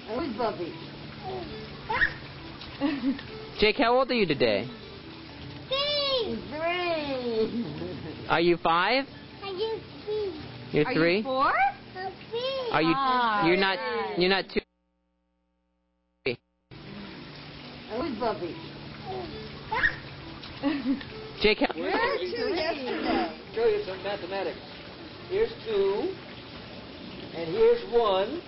Who's Bubby? Jake, how old are you today? 3. Are you 5? You're 3? Are you 4? Are you? You're not. You're not 2. Who's Bubby? Jake, how? Where are 2 yesterday? Show you some mathematics. Here's 2, and here's 1.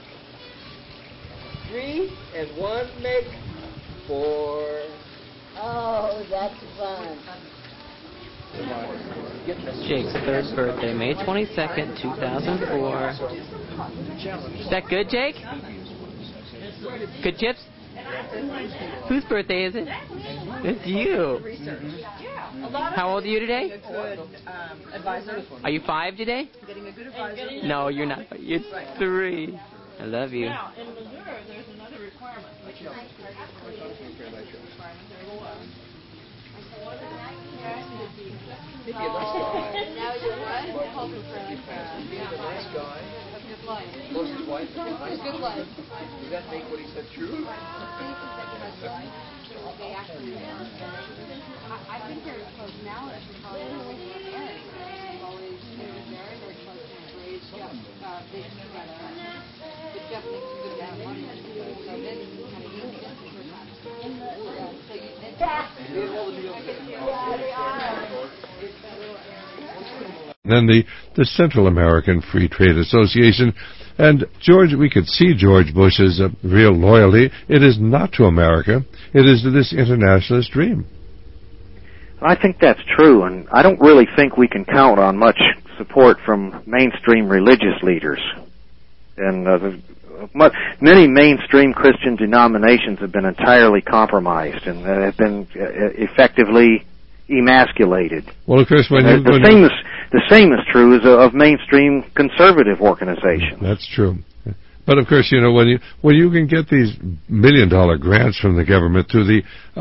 3 and 1 make 4. Oh, that's fun. Jake's 3rd birthday, May 22nd, 2004. Is that good, Jake? Good chips? Whose birthday is it? It's you. How old are you today? Are you 5 today? No, you're not. You're 3. I love you. Now, in Missouri, there's another requirement, which is requirement. Now you're what? Hoping for a Nice guy. good life. Close his wife. A good life. Does that make what he said true? They actually, I think they're close now. It's probably married. Always married or close to grades. They together. But Jeff makes a good amount of money. So then it's kind of easy to see her time. So you then the Central American Free Trade Association. And George, we could see George Bush's real loyalty. It is not to America. It is to this internationalist dream. I think that's true, and I don't really think we can count on much support from mainstream religious leaders. And many mainstream Christian denominations have been entirely compromised and have been effectively emasculated. Well, of course, the same is true of mainstream conservative organizations. That's true. But of course, when you can get these $1 million grants from the government to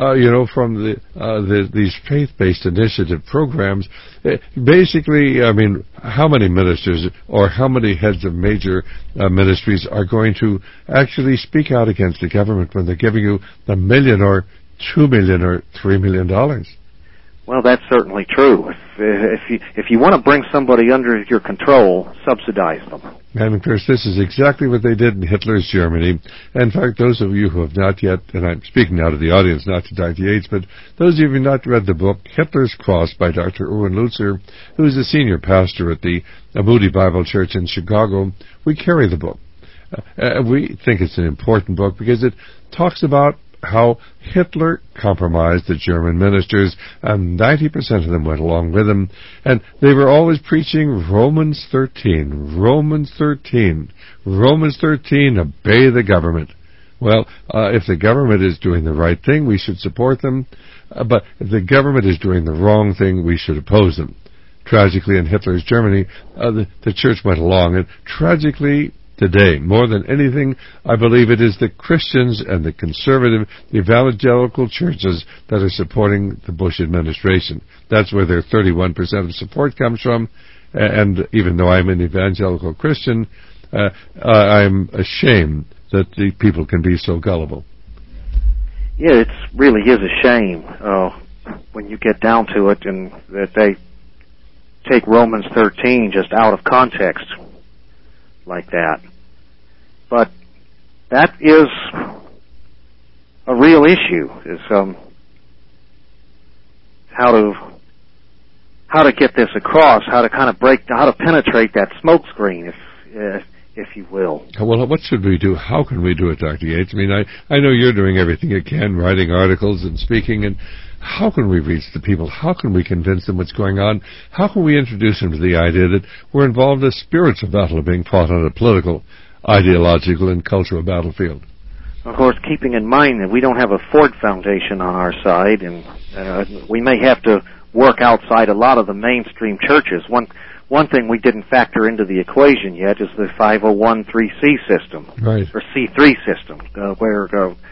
these faith-based initiative programs, basically, I mean, how many ministers or how many heads of major ministries are going to actually speak out against the government when they're giving you $1 million or $2 million or $3 million? Well, that's certainly true. If you want to bring somebody under your control, subsidize them. And of course, this is exactly what they did in Hitler's Germany. In fact, those of you who have not yet, and I'm speaking now to the audience, not to Dr. Yates, but those of you who have not read the book Hitler's Cross by Dr. Erwin Lutzer, who is a senior pastor at the Moody Bible Church in Chicago, we carry the book. We think it's an important book because it talks about how Hitler compromised the German ministers, and 90% of them went along with him, and they were always preaching Romans 13, Romans 13, Romans 13, obey the government. Well, if the government is doing the right thing, we should support them, but if the government is doing the wrong thing, we should oppose them. Tragically, in Hitler's Germany, the church went along, and tragically, today, more than anything, I believe it is the Christians and the conservative evangelical churches that are supporting the Bush administration. That's where their 31% of support comes from. And even though I'm an evangelical Christian, I'm ashamed that the people can be so gullible. Yeah, it really is a shame when you get down to it, and that they take Romans 13 just out of context like that. But that is a real issue, is how to get this across, how to kind of how to penetrate that smoke screen, if you will. Well, what should we do? How can we do it, Dr. Yates? I mean, I know you're doing everything you can, writing articles and speaking, and how can we reach the people? How can we convince them what's going on? How can we introduce them to the idea that we're involved in a spiritual battle being fought on a political, ideological, and cultural battlefield? Of course, keeping in mind that we don't have a Ford Foundation on our side, and we may have to work outside a lot of the mainstream churches. One thing we didn't factor into the equation yet is the 501(c)(3) system, right, or C3 system, where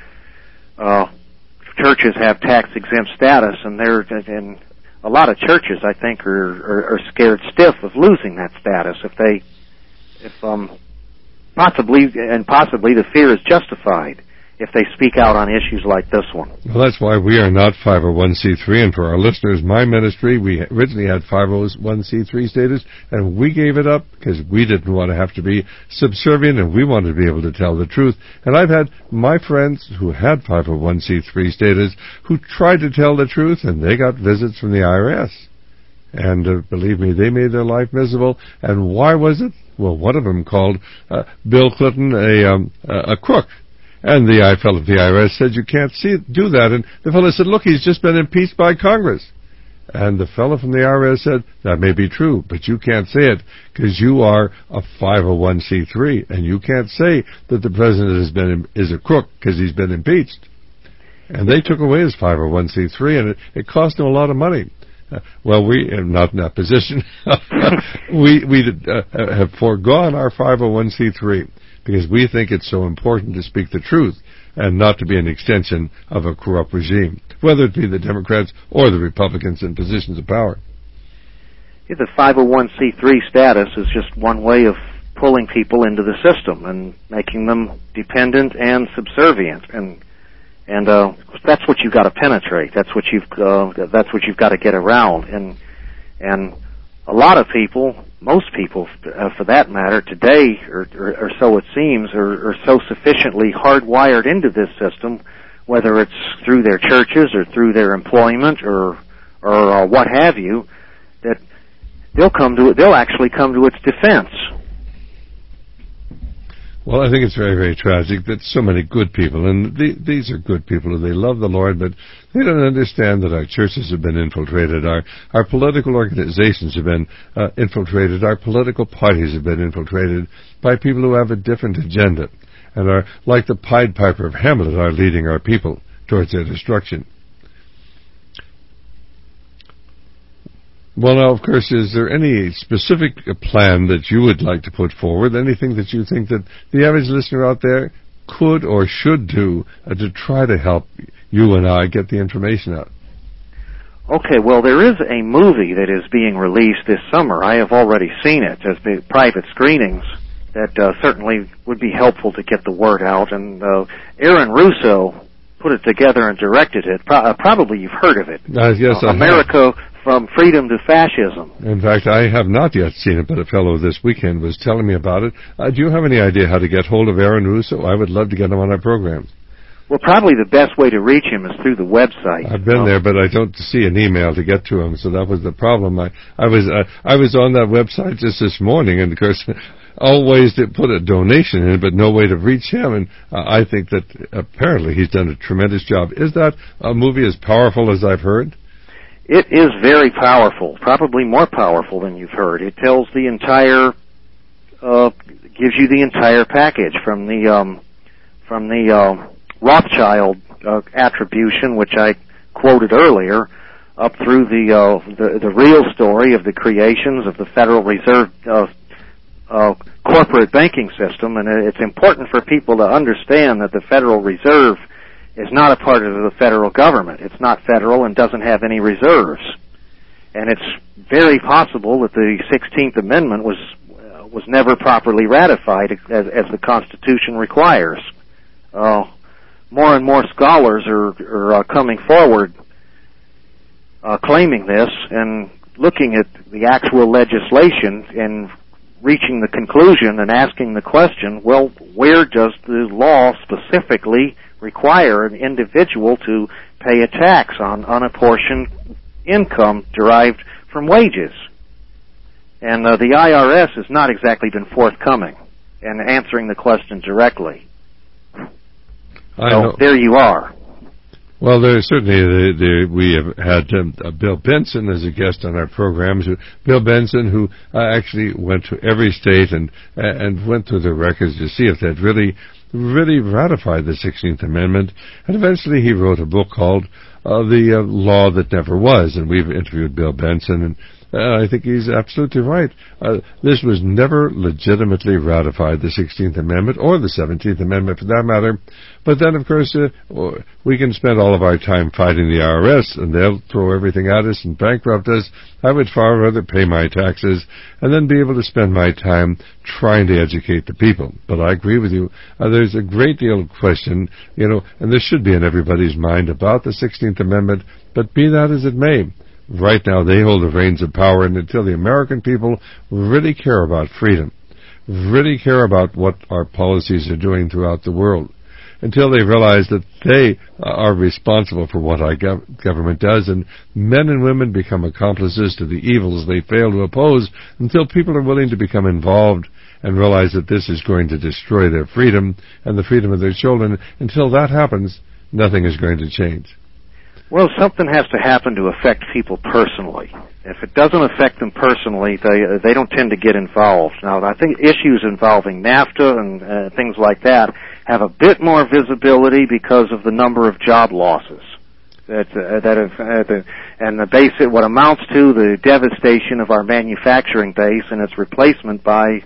churches have tax-exempt status, and a lot of churches, I think, are scared stiff of losing that status if possibly the fear is justified if they speak out on issues like this one. Well, that's why we are not 501c3, and for our listeners, my ministry, we originally had 501c3 status, and we gave it up because we didn't want to have to be subservient, and we wanted to be able to tell the truth. And I've had my friends who had 501c3 status who tried to tell the truth, and they got visits from the IRS. And believe me, they made their life miserable. And why was it? Well, one of them called Bill Clinton a crook. And the fellow of the IRS said, you can't do that. And the fellow said, look, he's just been impeached by Congress. And the fellow from the IRS said, that may be true, but you can't say it because you are a 501c3, and you can't say that the president is a crook because he's been impeached. And they took away his 501c3, and it cost him a lot of money. Well, we are not in that position. we have foregone our 501c3 because we think it's so important to speak the truth and not to be an extension of a corrupt regime, whether it be the Democrats or the Republicans in positions of power. The 501c3 status is just one way of pulling people into the system and making them dependent and subservient, and that's what you've got to penetrate. That's what you've got to get around. And a lot of people, most people, for that matter, today, or so it seems, are so sufficiently hardwired into this system, whether it's through their churches or through their employment or what have you, that they'll actually come to its defense. Well, I think it's very, very tragic that so many good people, and these are good people, they love the Lord, but they don't understand that our churches have been infiltrated, our political organizations have been infiltrated, our political parties have been infiltrated by people who have a different agenda, and are, like the Pied Piper of Hamlet, are leading our people towards their destruction. Well, now, of course, is there any specific plan that you would like to put forward, anything that you think that the average listener out there could or should do to try to help you and I get the information out? Okay, well, there is a movie that is being released this summer. I have already seen it as the private screenings that certainly would be helpful to get the word out. And Aaron Russo put it together and directed it. Probably you've heard of it. Yes, I America have. From Freedom to Fascism. In fact, I have not yet seen it, but a fellow this weekend was telling me about it. Do you have any idea how to get hold of Aaron Russo? I would love to get him on our program. Well, probably the best way to reach him is through the website. I've been there, but I don't see an email to get to him, so that was the problem. I was on that website just this morning, and of course, always to put a donation in, but no way to reach him, and I think that apparently he's done a tremendous job. Is that a movie as powerful as I've heard? It is very powerful, probably more powerful than you've heard. It tells the entire, gives you the entire package from the Rothschild attribution, which I quoted earlier, up through the real story of the creations of the Federal Reserve corporate banking system. And it's important for people to understand that the Federal Reserve is not a part of the federal government. It's not federal and doesn't have any reserves. And it's very possible that the 16th Amendment was never properly ratified as the Constitution requires. More and more scholars are coming forward claiming this and looking at the actual legislation and reaching the conclusion and asking the question, well, where does the law specifically require an individual to pay a tax on unapportioned income derived from wages? And the IRS has not exactly been forthcoming in answering the question directly. So there you are. Well, certainly we have had Bill Benson as a guest on our programs. Bill Benson, who actually went to every state and went through the records to see if they'd really ratified the 16th Amendment. And eventually he wrote a book called the law that never was. And we've interviewed Bill Benson, and I think he's absolutely right. This was never legitimately ratified, the 16th Amendment, or the 17th Amendment for that matter. But then, of course, we can spend all of our time fighting the IRS, and they'll throw everything at us and bankrupt us. I would far rather pay my taxes and then be able to spend my time trying to educate the people. But I agree with you. There's a great deal of question, and this should be in everybody's mind about the 16th Amendment, but be that as it may, right now they hold the reins of power, and until the American people really care about freedom, really care about what our policies are doing throughout the world, until they realize that they are responsible for what our government does, and men and women become accomplices to the evils they fail to oppose, until people are willing to become involved and realize that this is going to destroy their freedom and the freedom of their children. Until that happens, nothing is going to change. Well, something has to happen to affect people personally. If it doesn't affect them personally, they don't tend to get involved. Now, I think issues involving NAFTA and things like that have a bit more visibility because of the number of job losses that have, and the base, what amounts to the devastation of our manufacturing base and its replacement by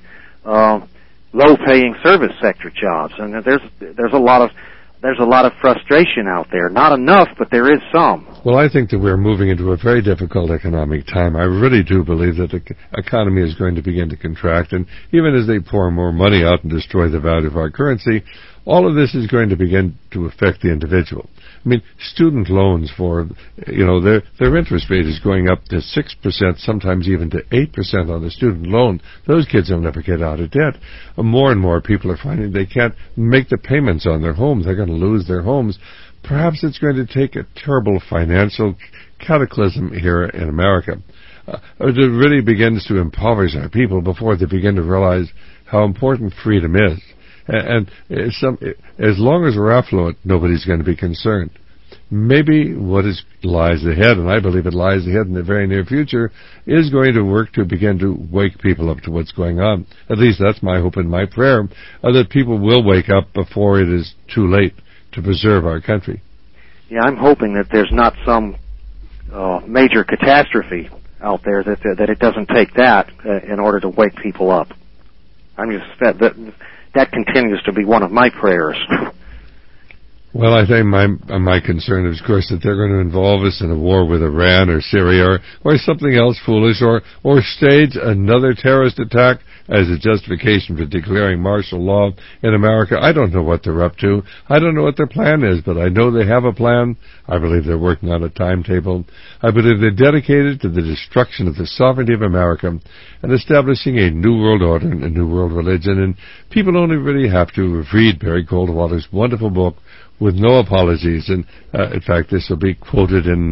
low-paying service sector jobs. And there's a lot of frustration out there. Not enough, but there is some. Well, I think that we're moving into a very difficult economic time. I really do believe that the economy is going to begin to contract, and even as they pour more money out and destroy the value of our currency, all of this is going to begin to affect the individual. I mean, student loans for, their interest rate is going up to 6%, sometimes even to 8% on a student loan. Those kids will never get out of debt. More and more people are finding they can't make the payments on their homes. They're going to lose their homes. Perhaps it's going to take a terrible financial cataclysm here in America. It really begins to impoverish our people before they begin to realize how important freedom is. And as long as we're affluent, nobody's going to be concerned. Maybe what lies ahead, and I believe it lies ahead in the very near future, is going to work to begin to wake people up to what's going on. At least that's my hope and my prayer, that people will wake up before it is too late to preserve our country. Yeah, I'm hoping that there's not some major catastrophe out there, that it doesn't take that in order to wake people up. I'm just that continues to be one of my prayers. Well, I think my concern is, of course, that they're going to involve us in a war with Iran or Syria or something else foolish, or stage another terrorist attack as a justification for declaring martial law in America. I don't know what they're up to. I don't know what their plan is, but I know they have a plan. I believe they're working on a timetable. I believe they're dedicated to the destruction of the sovereignty of America and establishing a new world order and a new world religion. And people only really have to read Barry Goldwater's wonderful book, With No Apologies, and in fact, this will be quoted in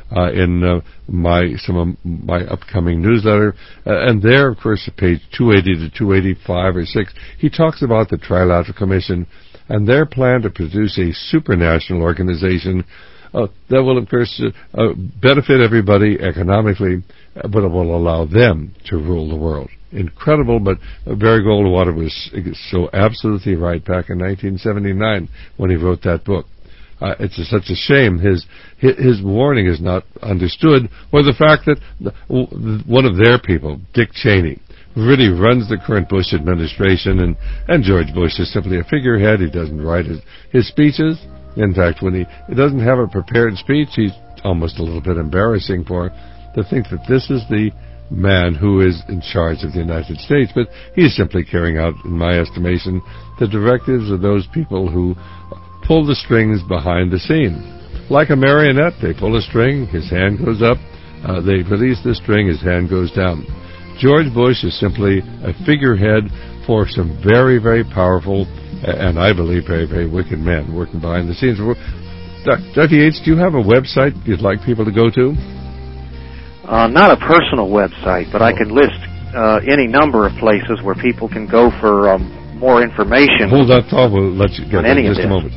some of my upcoming newsletter. And there, of course, at page 280 to 285 or 6, he talks about the Trilateral Commission and their plan to produce a supranational organization that will, of course, benefit everybody economically, but it will allow them to rule the world. Incredible, but Barry Goldwater was so absolutely right back in 1979 when he wrote that book. It's such a shame his warning is not understood, or the fact that one of their people, Dick Cheney, really runs the current Bush administration, and George Bush is simply a figurehead. He doesn't write his speeches. In fact, when he doesn't have a prepared speech, he's almost a little bit embarrassing to think that this is the man who is in charge of the United States. But he's simply carrying out, in my estimation, the directives of those people who pull the strings behind the scene. Like a marionette, they pull a string, his hand goes up, they release the string, his hand goes down. George Bush is simply a figurehead for some very, very powerful and I believe very, very wicked men working behind the scenes. Dr. Yates, do you have a website you'd like people to go to? Not a personal website, but I can list any number of places where people can go for more information. Hold that thought. We'll let you get in just a moment.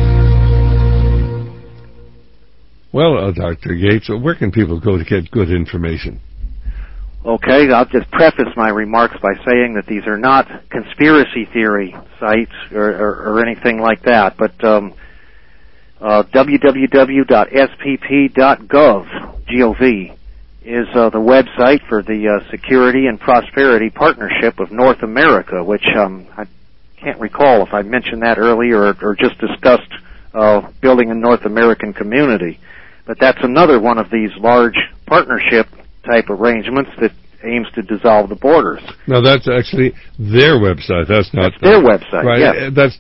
Well, Dr. Yates, where can people go to get good information? Okay, I'll just preface my remarks by saying that these are not conspiracy theory sites or anything like that, but www.spp.gov, G-O-V, is the website for the Security and Prosperity Partnership of North America, which I can't recall if I mentioned that earlier or just discussed building a North American community. But that's another one of these large partnership type arrangements that aims to dissolve the borders. Now, that's actually their website. That's not their website, right? Yes. That's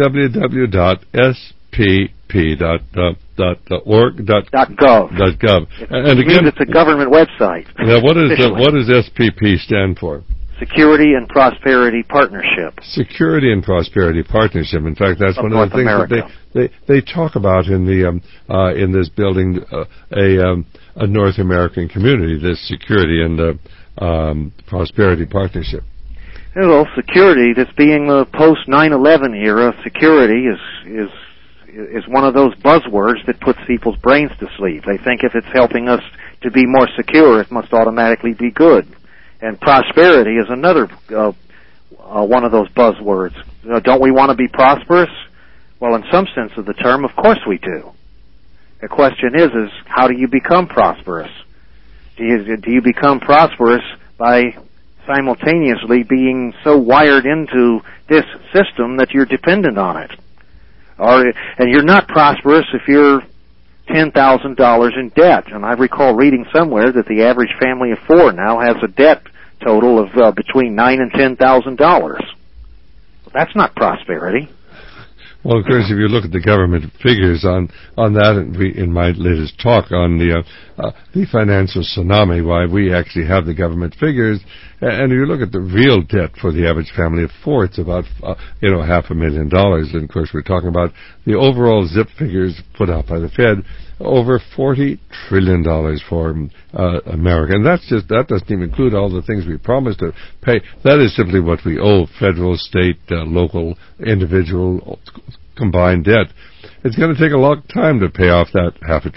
www.spp.org.gov. And again, it's a government website. Now, what does SPP stand for? Security and Prosperity Partnership. Security and Prosperity Partnership. In fact, that's one of the things that they talk about in this building a North American community, this Security and Prosperity Partnership. Well, security, this being the post 9/11 era, security is one of those buzzwords that puts people's brains to sleep. They think if it's helping us to be more secure, it must automatically be good. And prosperity is another one of those buzzwords. Don't we want to be prosperous? Well, in some sense of the term, of course we do. The question is how do you become prosperous? Do you become prosperous by simultaneously being so wired into this system that you're dependent on it? And you're not prosperous if you're $10,000 in debt. And I recall reading somewhere that the average family of four now has a debt total of between $9,000 and $10,000. That's not prosperity. Well, of course, if you look at the government figures on that, and in my latest talk on the financial tsunami, why we actually have the government figures, and if you look at the real debt for the average family of four, it's about $500,000. And of course, we're talking about the overall ZIP figures put out by the Fed, over $40 trillion for America, and that doesn't even include all the things we promised to pay. That is simply what we owe: federal, state, local, individual, combined debt. It's going to take a long time to pay off that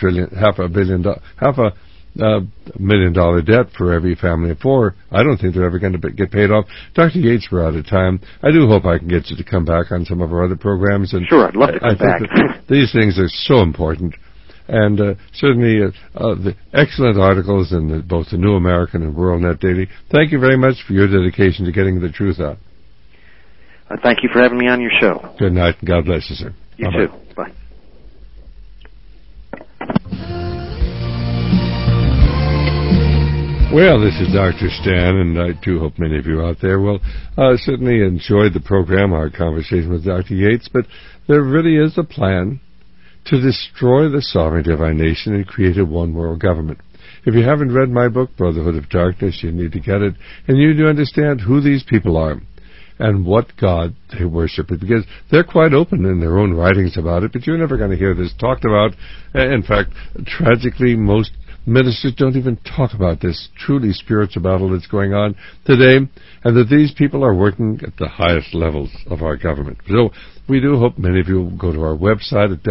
$500 million debt for every family of four. I don't think they're ever going to get paid off. Dr. Yates, we're out of time. I do hope I can get you to come back on some of our other programs. And sure, I'd love to come back. These things are so important. And certainly the excellent articles in both the New American and WorldNet Daily. Thank you very much for your dedication to getting the truth out. Thank you for having me on your show. Good night, and God bless you, sir. You Bye-bye. too. Bye. Well, this is Dr. Stan, and I do hope many of you out there will certainly enjoyed the program, our conversation with Dr. Yates, but there really is a plan to destroy the sovereignty of our nation and create a one-world government. If you haven't read my book, Brotherhood of Darkness, you need to get it, and you need to understand who these people are and what God they worship, because they're quite open in their own writings about it, but you're never going to hear this talked about. In fact, tragically, most ministers don't even talk about this truly spiritual battle that's going on today, and that these people are working at the highest levels of our government. So we do hope many of you will go to our website at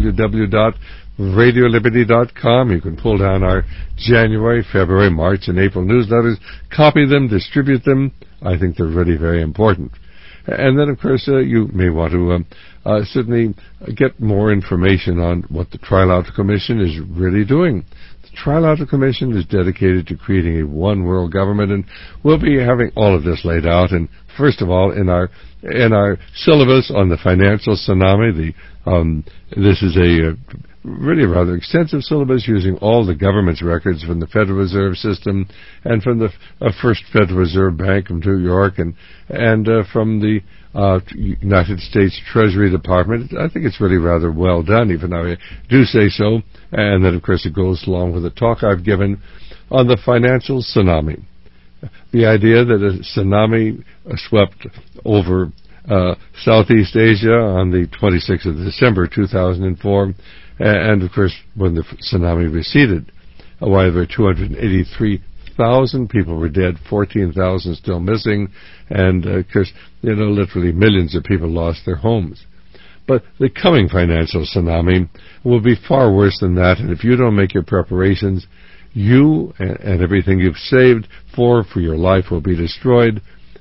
www.radioliberty.com. You can pull down our January, February, March, and April newsletters, copy them, distribute them. I think they're really very important. And then, of course, you may want to certainly get more information on what the Trilateral Commission is really doing. The Trilateral Commission is dedicated to creating a one-world government, and we'll be having all of this laid out. And first of all, in our syllabus on the financial tsunami, this is a really rather extensive syllabus using all the government's records from the Federal Reserve System and from the First Federal Reserve Bank of New York and from the United States Treasury Department. I think it's really rather well done, even though I do say so. And then, of course, it goes along with the talk I've given on the financial tsunami. The idea that a tsunami swept over Southeast Asia on the 26th of December 2004, and of course when the tsunami receded, why there were 283,000 people were dead, 14,000 still missing, and of course, literally millions of people lost their homes. But the coming financial tsunami will be far worse than that, and if you don't make your preparations, you and everything you've saved for your life will be destroyed,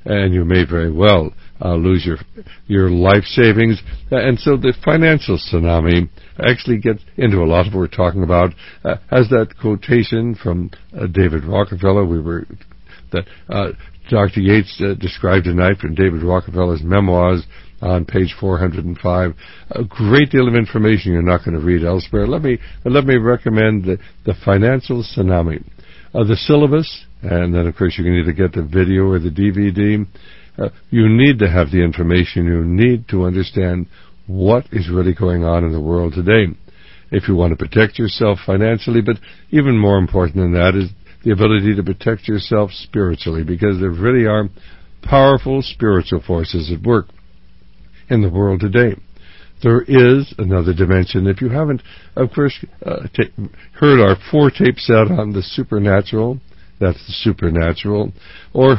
and you may very well lose your life savings. And so the financial tsunami actually gets into a lot of what we're talking about. Has that quotation from David Rockefeller that Dr. Yates described tonight from David Rockefeller's memoirs on page 405. A great deal of information you're not going to read elsewhere. Let me recommend the Financial Tsunami. The syllabus, and then of course you can either get the video or the DVD. You need to have the information. You need to understand what is really going on in the world today if you want to protect yourself financially, but even more important than that is the ability to protect yourself spiritually, because there really are powerful spiritual forces at work in the world today. There is another dimension. If you haven't, of course, heard our 4-tape set on the supernatural, that's the supernatural, or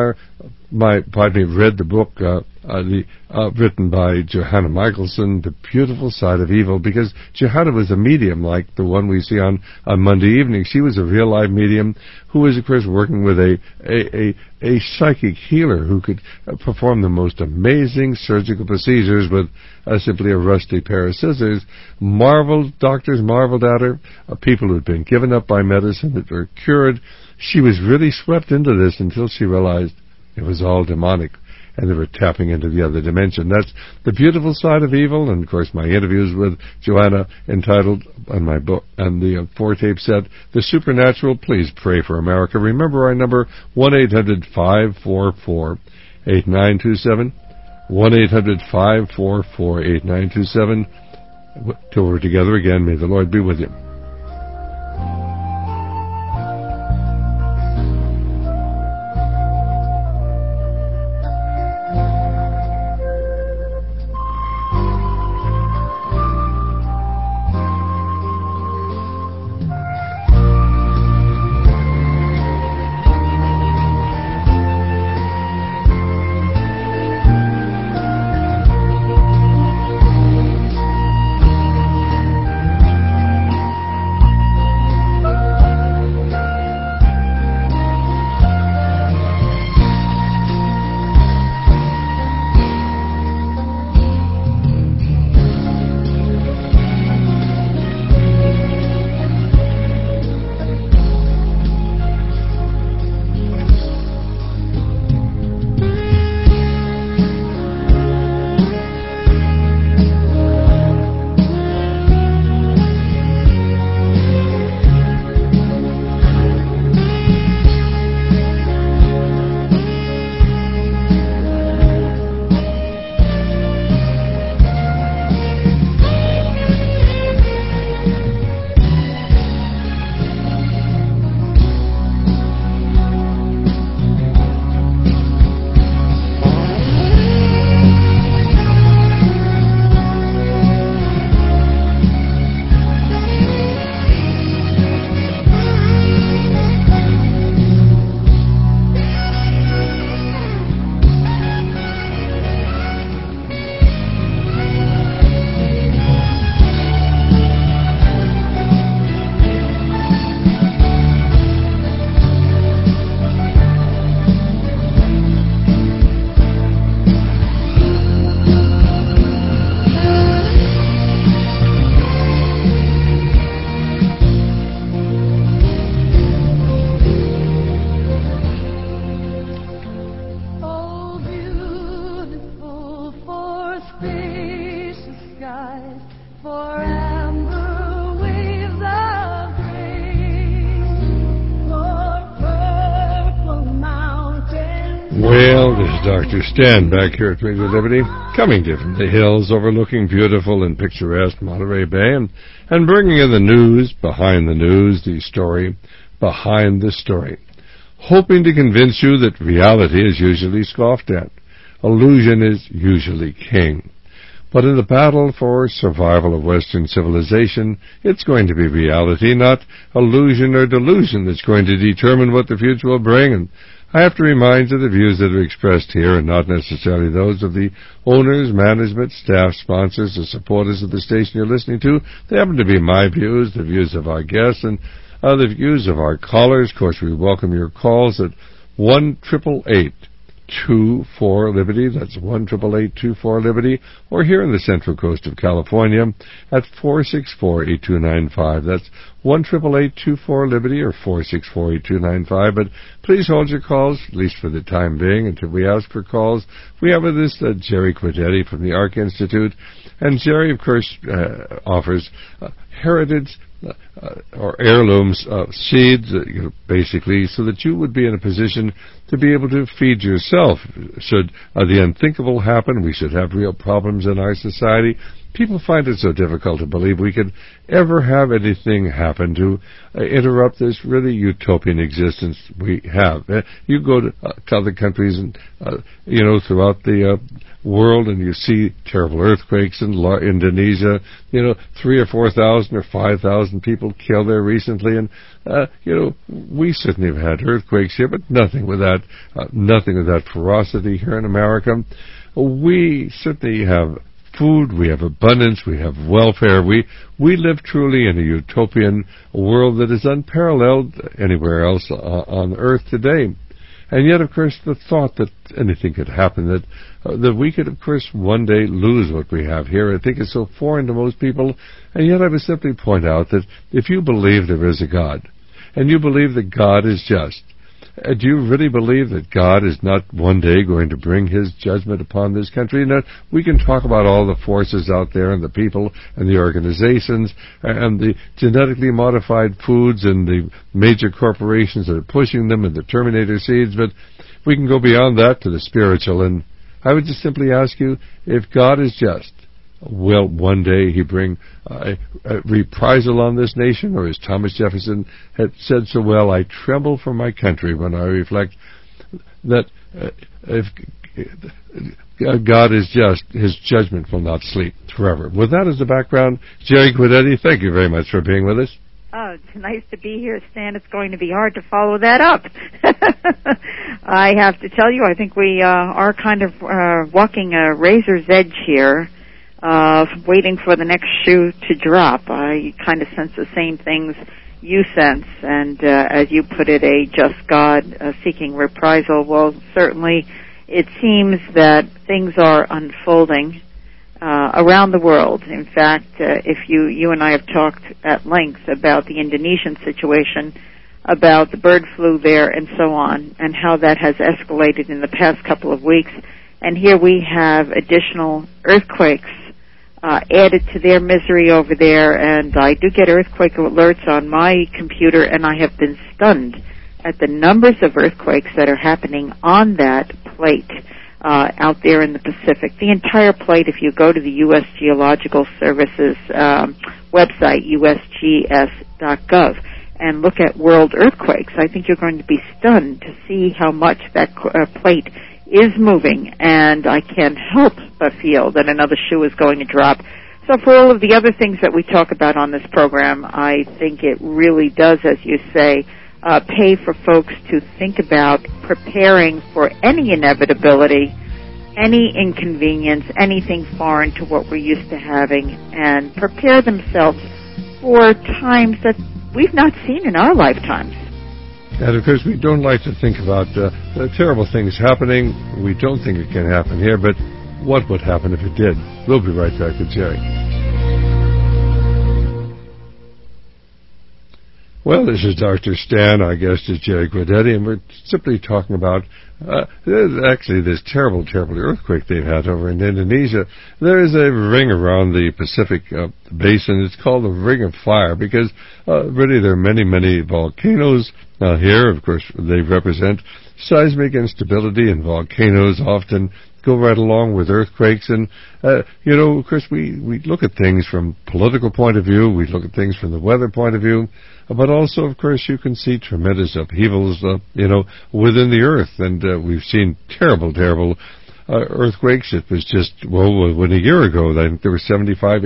read the book written by Johanna Michelson, The Beautiful Side of Evil, because Johanna was a medium like the one we see on Monday evening. She was a real live medium who was, of course, working with a psychic healer who could perform the most amazing surgical procedures with simply a rusty pair of scissors. Doctors marveled at her. People who had been given up by medicine that were cured. She was really swept into this until she realized it was all demonic, and they were tapping into the other dimension. That's The Beautiful Side of Evil, and of course my interviews with Johanna entitled on my book and the 4-tape set, The Supernatural. Please pray for America. Remember our number, 1-800-544-8927, 1-800-544-8927. Till we're together again, may the Lord be with you. Well, this is Dr. Stan back here at Radio Liberty, coming to you from the hills overlooking beautiful and picturesque Monterey Bay, and bringing you the news, behind the news, the story, behind the story, hoping to convince you that reality is usually scoffed at. Illusion is usually king. But in the battle for survival of Western civilization, it's going to be reality, not illusion or delusion, that's going to determine what the future will bring. And I have to remind you the views that are expressed here are not necessarily those of the owners, management, staff, sponsors, or supporters of the station you're listening to. They happen to be my views, the views of our guests, and the views of our callers. Of course, we welcome your calls at 1-888 1-888-24-LIBERTY. That's 1-888-24-LIBERTY. Or here in the Central Coast of California at 464-8295. That's 1-888-24-LIBERTY or 464-8295. But please hold your calls, at least for the time being, until we ask for calls. We have with us Jerry Quidetti from the Ark Institute. And Jerry, of course, offers heritage or heirlooms seeds, basically, so that you would be in a position to be able to feed yourself. Should the unthinkable happen, we should have real problems in our society. People find it so difficult to believe we could ever have anything happen to interrupt this really utopian existence we have. You go to other countries and, throughout the world, and you see terrible earthquakes in Indonesia. 3,000 or 4,000 or 5,000 people killed there recently, and we certainly have had earthquakes here, but nothing with that ferocity here in America. We certainly have food, we have abundance, we have welfare. We live truly in a utopian world that is unparalleled anywhere else on earth today. And yet, of course, the thought that anything could happen, that we could, of course, one day lose what we have here, I think is so foreign to most people. And yet I would simply point out that if you believe there is a God, and you believe that God is just, do you really believe that God is not one day going to bring His judgment upon this country? Now, we can talk about all the forces out there and the people and the organizations and the genetically modified foods and the major corporations that are pushing them and the Terminator seeds, but we can go beyond that to the spiritual. And I would just simply ask you, if God is just, will one day He bring a reprisal on this nation? Or as Thomas Jefferson had said so well, I tremble for my country when I reflect that if God is just, His judgment will not sleep forever. With that as the background, Jerry Quidetti, thank you very much for being with us. Oh, it's nice to be here, Stan. It's going to be hard to follow that up. I have to tell you, I think we are kind of walking a razor's edge here. Waiting for the next shoe to drop. I kind of sense the same things you sense, and as you put it, a just God seeking reprisal. Well, certainly it seems that things are unfolding around the world. In fact, if you and I have talked at length about the Indonesian situation, about the bird flu there and so on, and how that has escalated in the past couple of weeks, and here we have additional earthquakes added to their misery over there, and I do get earthquake alerts on my computer, and I have been stunned at the numbers of earthquakes that are happening on that plate out there in the Pacific. The entire plate, if you go to the U.S. Geological Services website, usgs.gov, and look at world earthquakes, I think you're going to be stunned to see how much that plate is moving, and I can't help but feel that another shoe is going to drop. So for all of the other things that we talk about on this program, I think it really does, as you say, pay for folks to think about preparing for any inevitability, any inconvenience, anything foreign to what we're used to having, and prepare themselves for times that we've not seen in our lifetimes. And of course, we don't like to think about the terrible things happening. We don't think it can happen here, but what would happen if it did? We'll be right back with Jerry. Well, this is Dr. Stan. Our guest is Jerry Quidetti, and we're simply talking about actually this terrible earthquake they've had over in Indonesia. There is a ring around the Pacific basin. It's called the Ring of Fire because really there are many volcanoes here. Of course, they represent seismic instability, and volcanoes often go right along with earthquakes. And, of course, we look at things from political point of view. We look at things from the weather point of view. But also, of course, you can see tremendous upheavals, within the earth. And we've seen terrible earthquakes. It was just, when a year ago, I think there were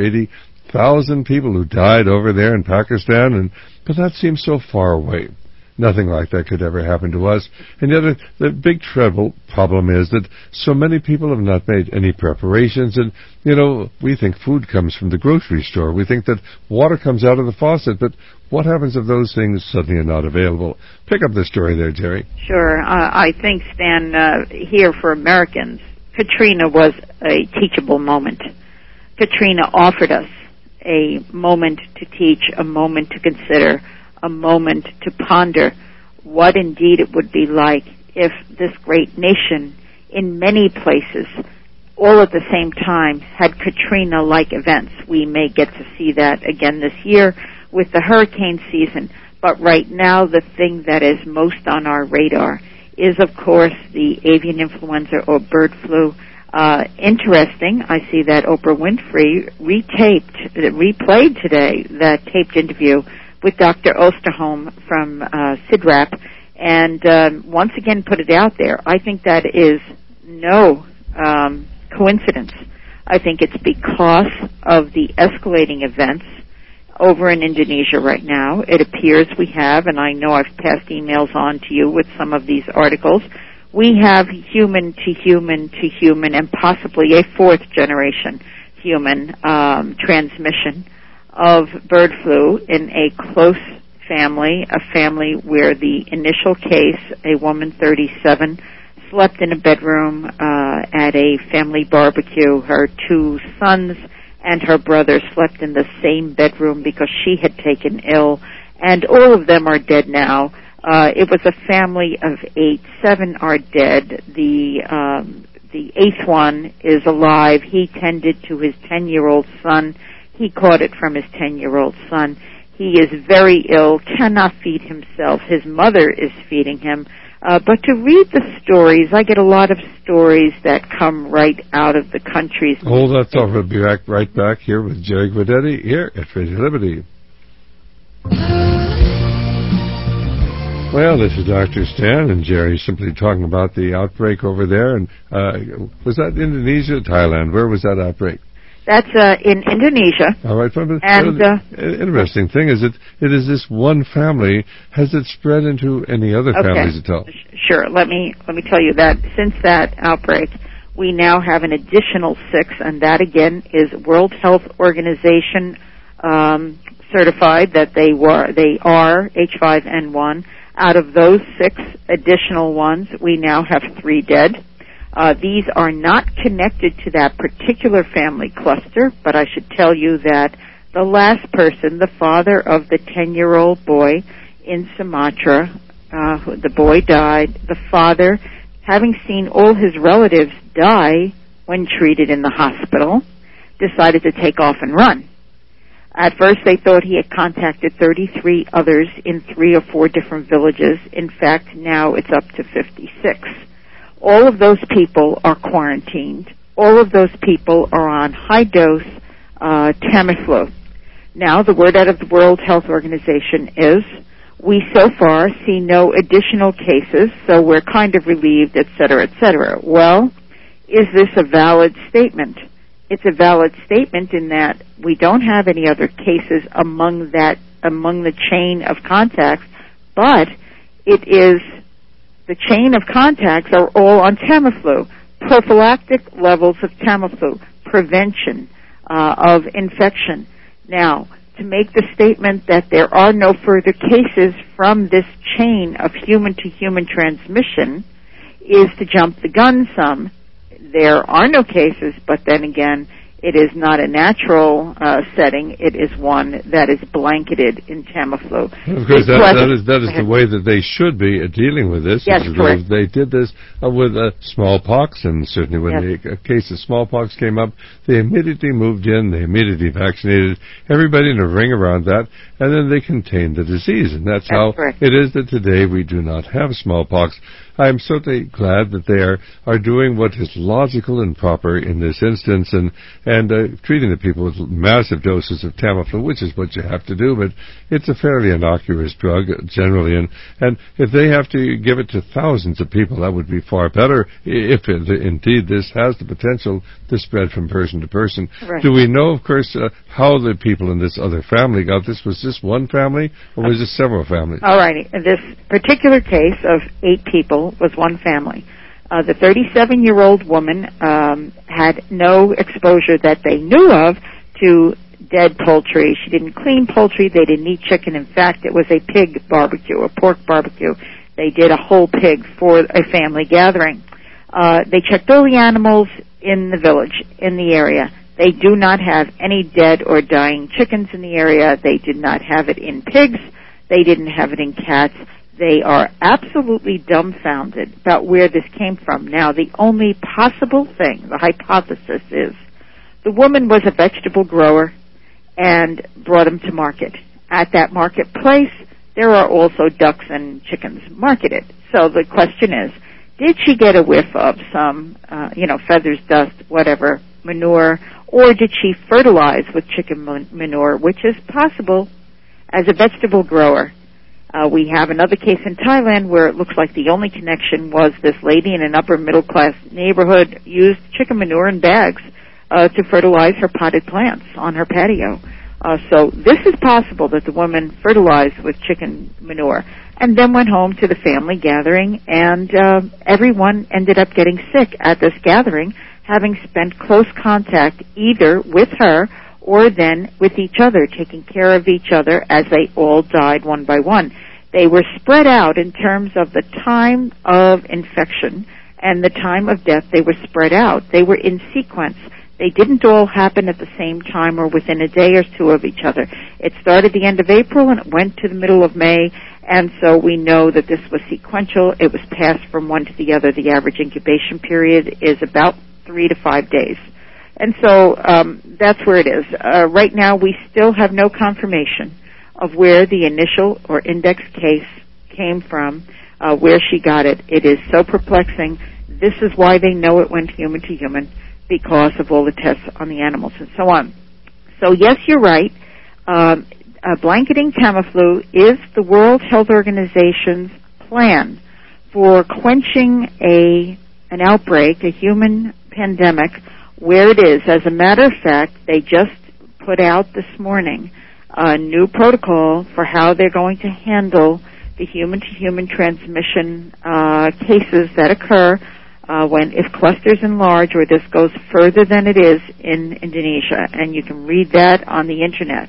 80,000 people who died over there in Pakistan. But that seems so far away. nothing like that could ever happen to us. And yet the big problem is that so many people have not made any preparations. And, we think food comes from the grocery store. We think that water comes out of the faucet. But what happens if those things suddenly are not available? Pick up the story there, Jerry. Sure. I think, Stan, here for Americans, Katrina was a teachable moment. Katrina offered us a moment to teach, a moment to consider, a moment to ponder what indeed it would be like if this great nation, in many places, all at the same time, had Katrina-like events. We may get to see that again this year with the hurricane season. But right now, the thing that is most on our radar is, of course, the avian influenza or bird flu. Interesting, I see that Oprah Winfrey replayed today that taped interview with Dr. Osterholm from CIDRAP, and once again put it out there. I think that is no coincidence. I think it's because of the escalating events over in Indonesia right now. It appears we have, and I know I've passed emails on to you with some of these articles, we have human to human to human and possibly a fourth generation human transmission of bird flu in a close family, a family where the initial case, a woman 37, slept in a bedroom at a family barbecue. Her two sons and her brother slept in the same bedroom because she had taken ill, and all of them are dead now. It was a family of 8. 7 are dead. The 8th one is alive. He tended to his 10-year-old son. He caught it from his 10-year-old son. He is very ill, cannot feed himself. His mother is feeding him. But to read the stories, I get a lot of stories that come right out of the countries. Hold that thought. We'll be right back here with Jerry Guidetti here at Radio Liberty. Well, this is Dr. Stan, and Jerry simply talking about the outbreak over there. And was that Indonesia, Thailand? Where was that outbreak? That's in Indonesia. All right. And interesting thing is it is this one family. Has it spread into any other families at all? Sure. Let me tell you that since that outbreak, we now have an additional 6, and that again is World Health Organization certified that they are H5N1. Out of those 6 additional ones, we now have 3 dead. These are not connected to that particular family cluster, but I should tell you that the last person, the father of the 10-year-old boy in Sumatra, the boy died. The father, having seen all his relatives die when treated in the hospital, decided to take off and run. At first, they thought he had contacted 33 others in 3 or 4 different villages. In fact, now it's up to 56. All of those people are quarantined. All of those people are on high-dose Tamiflu. Now, the word out of the World Health Organization is we so far see no additional cases, so we're kind of relieved, et cetera, et cetera. Well, is this a valid statement? It's a valid statement in that we don't have any other cases among the chain of contacts, but it is the chain of contacts are all on Tamiflu, prophylactic levels of Tamiflu, prevention of infection. Now, to make the statement that there are no further cases from this chain of human-to-human transmission is to jump the gun some. There are no cases, but then again, it is not a natural setting. It is one that is blanketed in Tamiflu. Of course, that is the way that they should be dealing with this. Yes, correct. They did this with smallpox, and certainly when a case of smallpox came up, they immediately moved in, they immediately vaccinated everybody in a ring around that, and then they contained the disease. And that's how correct. it is that today we do not have smallpox. I'm certainly glad that they are doing what is logical and proper in this instance, and treating the people with massive doses of Tamiflu, which is what you have to do, but it's a fairly innocuous drug generally, and if they have to give it to thousands of people, that would be far better if indeed this has the potential to spread from person to person. Right. Do we know, of course, how the people in this other family got this? Was this one family, or was this several families? All righty. This particular case of 8 people was one family. The 37-year-old woman had no exposure that they knew of to dead poultry. She didn't clean poultry. They didn't eat chicken. In fact, it was a pig barbecue, a pork barbecue. They did a whole pig for a family gathering. They checked all the animals in the village, in the area. They do not have any dead or dying chickens in the area. They did not have it in pigs. They didn't have it in cats. They are absolutely dumbfounded about where this came from. Now, the only possible thing, the hypothesis is, the woman was a vegetable grower and brought them to market. At that marketplace, there are also ducks and chickens marketed. So the question is, did she get a whiff of some, feathers, dust, whatever, manure, or did she fertilize with chicken manure, which is possible as a vegetable grower? We have another case in Thailand where it looks like the only connection was this lady in an upper middle class neighborhood used chicken manure in bags to fertilize her potted plants on her patio. So this is possible that the woman fertilized with chicken manure and then went home to the family gathering, and everyone ended up getting sick at this gathering, having spent close contact either with her or then with each other, taking care of each other as they all died one by one. They were spread out in terms of the time of infection and the time of death. They were spread out. They were in sequence. They didn't all happen at the same time or within a day or two of each other. It started the end of April and it went to the middle of May, and so we know that this was sequential. It was passed from one to the other. The average incubation period is about 3 to 5 days. And so that's where it is. Right now, we still have no confirmation of where the initial or index case came from, where she got it. It is so perplexing. This is why they know it went human to human, because of all the tests on the animals and so on. So, yes, you're right. Blanketing Tamiflu is the World Health Organization's plan for quenching an outbreak, a human pandemic, where it is. As a matter of fact, they just put out this morning a new protocol for how they're going to handle the human-to-human transmission cases that occur if clusters enlarge or this goes further than it is in Indonesia. And you can read that on the Internet.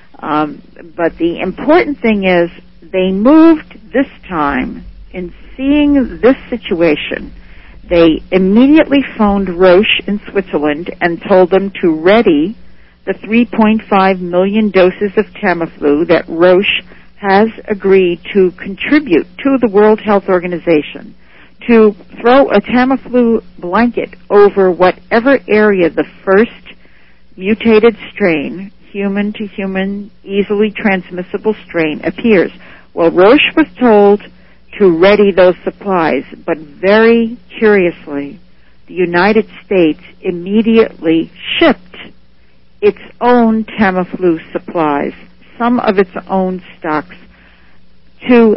But the important thing is they moved this time in seeing this situation. They immediately phoned Roche in Switzerland and told them to ready the 3.5 million doses of Tamiflu that Roche has agreed to contribute to the World Health Organization, to throw a Tamiflu blanket over whatever area the first mutated strain, human-to-human, easily transmissible strain, appears. Well, Roche was told to ready those supplies, but very curiously, the United States immediately shipped its own Tamiflu supplies, some of its own stocks, to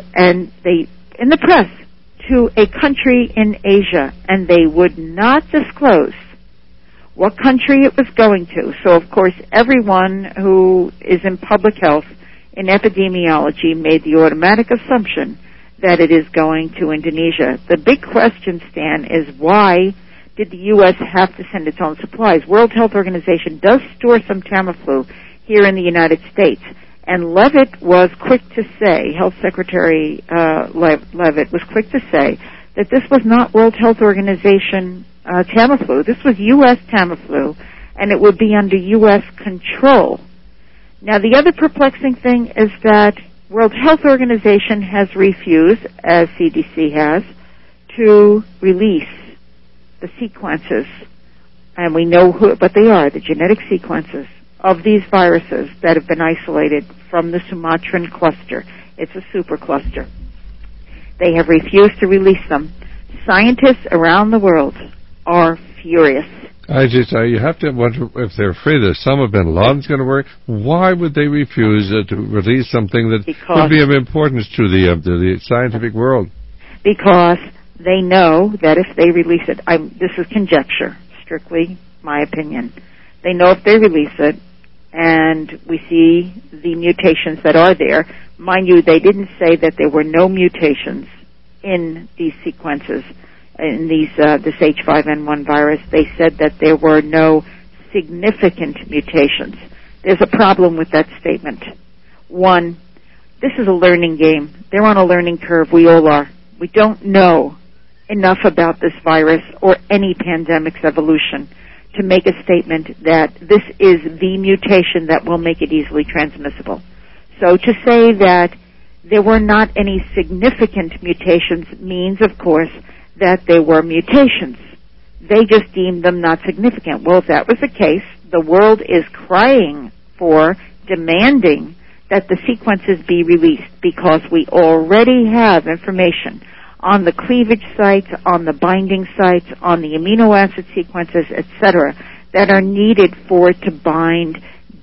a country in Asia, and they would not disclose what country it was going to. So, of course, everyone who is in public health, in epidemiology, made the automatic assumption that it is going to Indonesia. The big question, Stan, is why did the U.S. have to send its own supplies? World Health Organization does store some Tamiflu here in the United States. And Levitt was quick to say, Health Secretary Levitt was quick to say that this was not World Health Organization Tamiflu. This was U.S. Tamiflu, and it would be under U.S. control. Now, the other perplexing thing is that World Health Organization has refused, as CDC has, to release the sequences, and we know what they are, the genetic sequences of these viruses that have been isolated from the Sumatran cluster. It's a supercluster. They have refused to release them. Scientists around the world are furious. You have to wonder if they're afraid that Osama bin Laden's going to work. Why would they refuse to release something that would be of importance to the scientific world? Because they know that if they release it, this is conjecture, strictly my opinion. They know if they release it, and we see the mutations that are there. Mind you, they didn't say that there were no mutations in these sequences, in this H5N1 virus. They said that there were no significant mutations. There's a problem with that statement. One, this is a learning game. They're on a learning curve. We all are. We don't know enough about this virus or any pandemic's evolution to make a statement that this is the mutation that will make it easily transmissible. So to say that there were not any significant mutations means, of course, that there were mutations. They just deemed them not significant. Well, if that was the case, the world is crying for, demanding that the sequences be released, because we already have information on the cleavage sites, on the binding sites, on the amino acid sequences, etc., that are needed for it to bind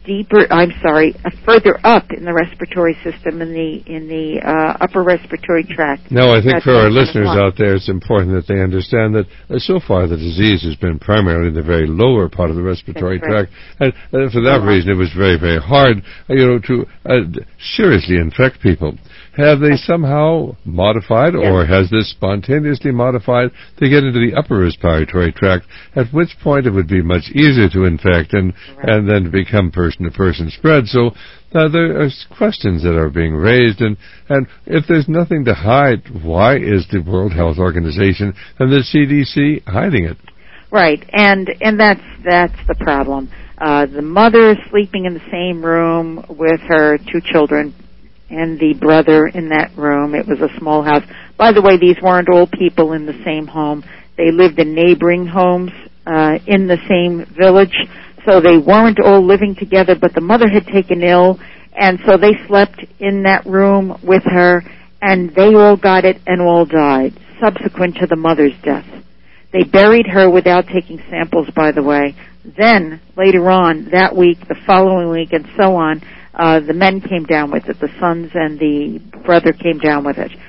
further up in the respiratory system, in the upper respiratory tract. No, I think for our listeners out there, it's important that they understand that so far the disease has been primarily in the very lower part of the respiratory tract, and for that reason it was very, very hard, to seriously infect people. Have they somehow modified, or has this spontaneously modified to get into the upper respiratory tract, at which point it would be much easier to infect and then to become person-to-person spread? So there are questions that are being raised, and if there's nothing to hide, why is the World Health Organization and the CDC hiding it? Right, and that's the problem. The mother is sleeping in the same room with her two children, and the brother in that room. It was a small house. By the way, these weren't all people in the same home. They lived in neighboring homes in the same village, so they weren't all living together, but the mother had taken ill, and so they slept in that room with her, and they all got it and all died subsequent to the mother's death. They buried her without taking samples, by the way. Then, later on, that week, the following week, and so on, the men came down with it. The sons and the brother came down with it.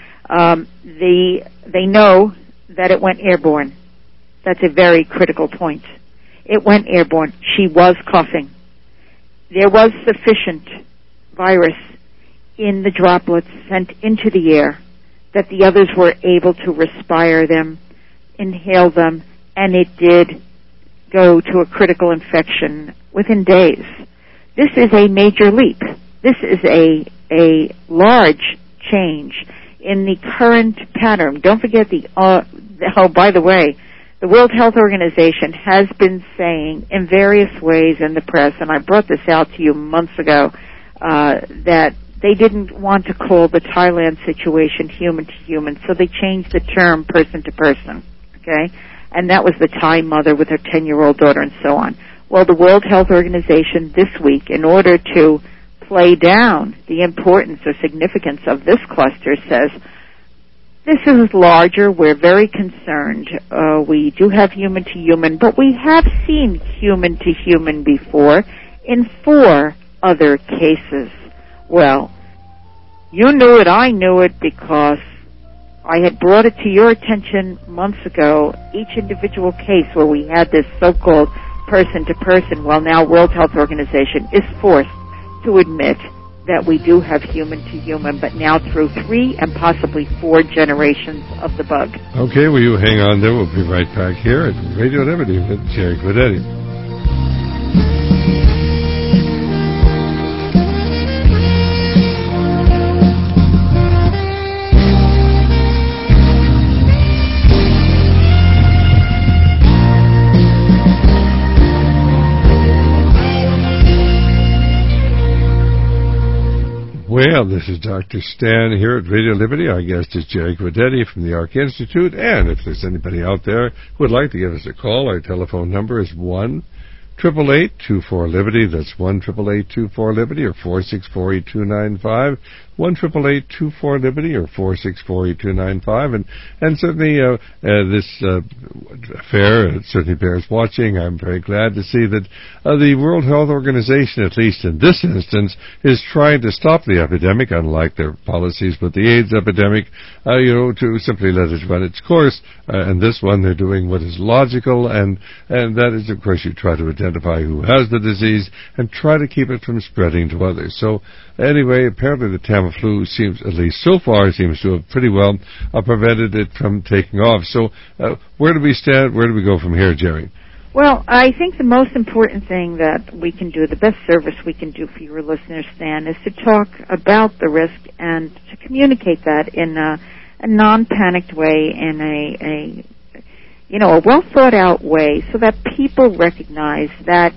They know that it went airborne. That's a very critical point. It went airborne. She was coughing. There was sufficient virus in the droplets sent into the air that the others were able to respire them, inhale them, and it did go to a critical infection within days. This is a major leap. This is a large change in the current pattern. Don't forget by the way, the World Health Organization has been saying in various ways in the press, and I brought this out to you months ago, that they didn't want to call the Thailand situation human to human, so they changed the term person to person, okay? And that was the Thai mother with her 10-year-old daughter and so on. Well, the World Health Organization this week, in order to play down the importance or significance of this cluster, says, this is larger, we're very concerned. We do have human-to-human, but we have seen human-to-human before in 4 other cases. Well, you knew it, I knew it, because I had brought it to your attention months ago, each individual case where we had this so-called person-to-person. Well, now World Health Organization is forced to admit that we do have human-to-human, but now through 3 and possibly 4 generations of the bug. Okay, will you hang on there? We'll be right back here at Radio Liberty with Jerry Guidetti. Well, this is Dr. Stan here at Radio Liberty. Our guest is Jerry Guidetti from the Arc Institute. And if there's anybody out there who would like to give us a call, our telephone number is 1-888-24-LIBERTY. That's 1-888-24-LIBERTY or 464-8295. 1-888-24-LIBERTY or 464-8295. And certainly this affair certainly bears watching. I'm very glad to see that the World Health Organization, at least in this instance, is trying to stop the epidemic, unlike their policies with the AIDS epidemic, to simply let it run its course. And this one, they're doing what is logical, and that is, of course, you try to identify who has the disease and try to keep it from spreading to others. So anyway, apparently the Tamiflu seems, at least so far, seems to have pretty well prevented it from taking off. So where do we stand? Where do we go from here, Jerry? Well, I think the most important thing that we can do, the best service we can do for your listeners, Stan, is to talk about the risk and to communicate that in a non-panicked way, in a well thought out way, so that people recognize that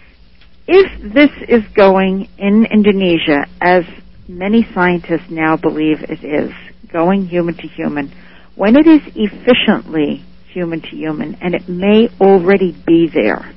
if this is going in Indonesia, as many scientists now believe it is, going human to human, when it is efficiently human to human, and it may already be there,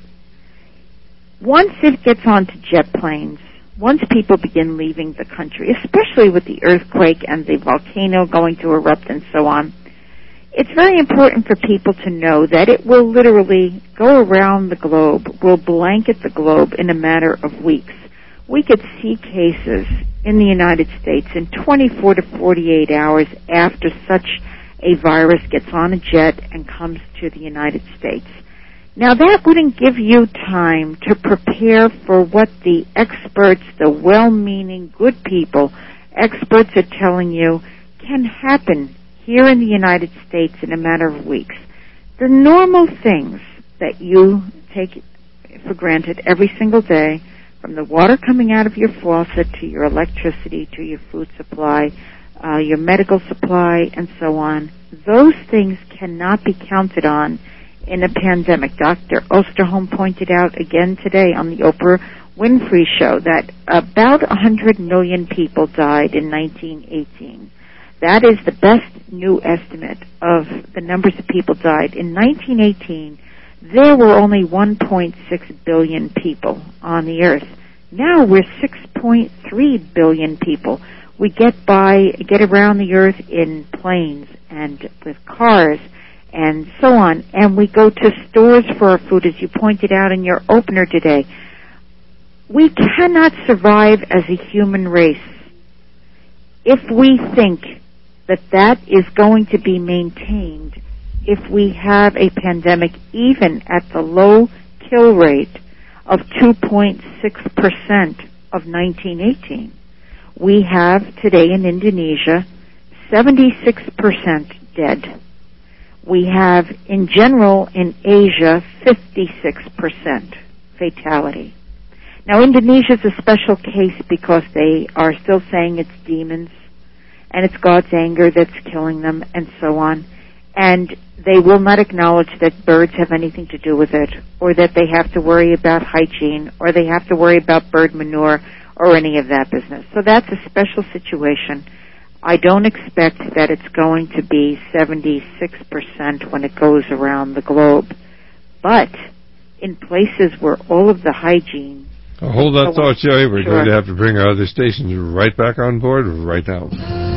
once it gets onto jet planes, once people begin leaving the country, especially with the earthquake and the volcano going to erupt and so on, it's very important for people to know that it will literally go around the globe, will blanket the globe in a matter of weeks. We could see cases in the United States in 24 to 48 hours after such a virus gets on a jet and comes to the United States. Now, that wouldn't give you time to prepare for what the experts, the well-meaning, good people, experts are telling you can happen here in the United States in a matter of weeks. The normal things that you take for granted every single day, from the water coming out of your faucet to your electricity to your food supply, your medical supply, and so on, those things cannot be counted on in a pandemic. Dr. Osterholm pointed out again today on the Oprah Winfrey Show that about 100 million people died in 1918. That is the best new estimate of the numbers of people died. In 1918, there were only 1.6 billion people on the earth. Now we're 6.3 billion people. We get around the earth in planes and with cars and so on, and we go to stores for our food, as you pointed out in your opener today. We cannot survive as a human race if we think that is going to be maintained if we have a pandemic even at the low kill rate of 2.6% of 1918. We have today in Indonesia 76% dead. We have, in general, in Asia, 56% fatality. Now, Indonesia is a special case because they are still saying it's demons and it's God's anger that's killing them and so on. And they will not acknowledge that birds have anything to do with it, or that they have to worry about hygiene, or they have to worry about bird manure, or any of that business. So that's a special situation. I don't expect that it's going to be 76% when it goes around the globe. But in places where all of the hygiene... Hold that thought, Jerry. We're going to have to bring our other stations right back on board right now.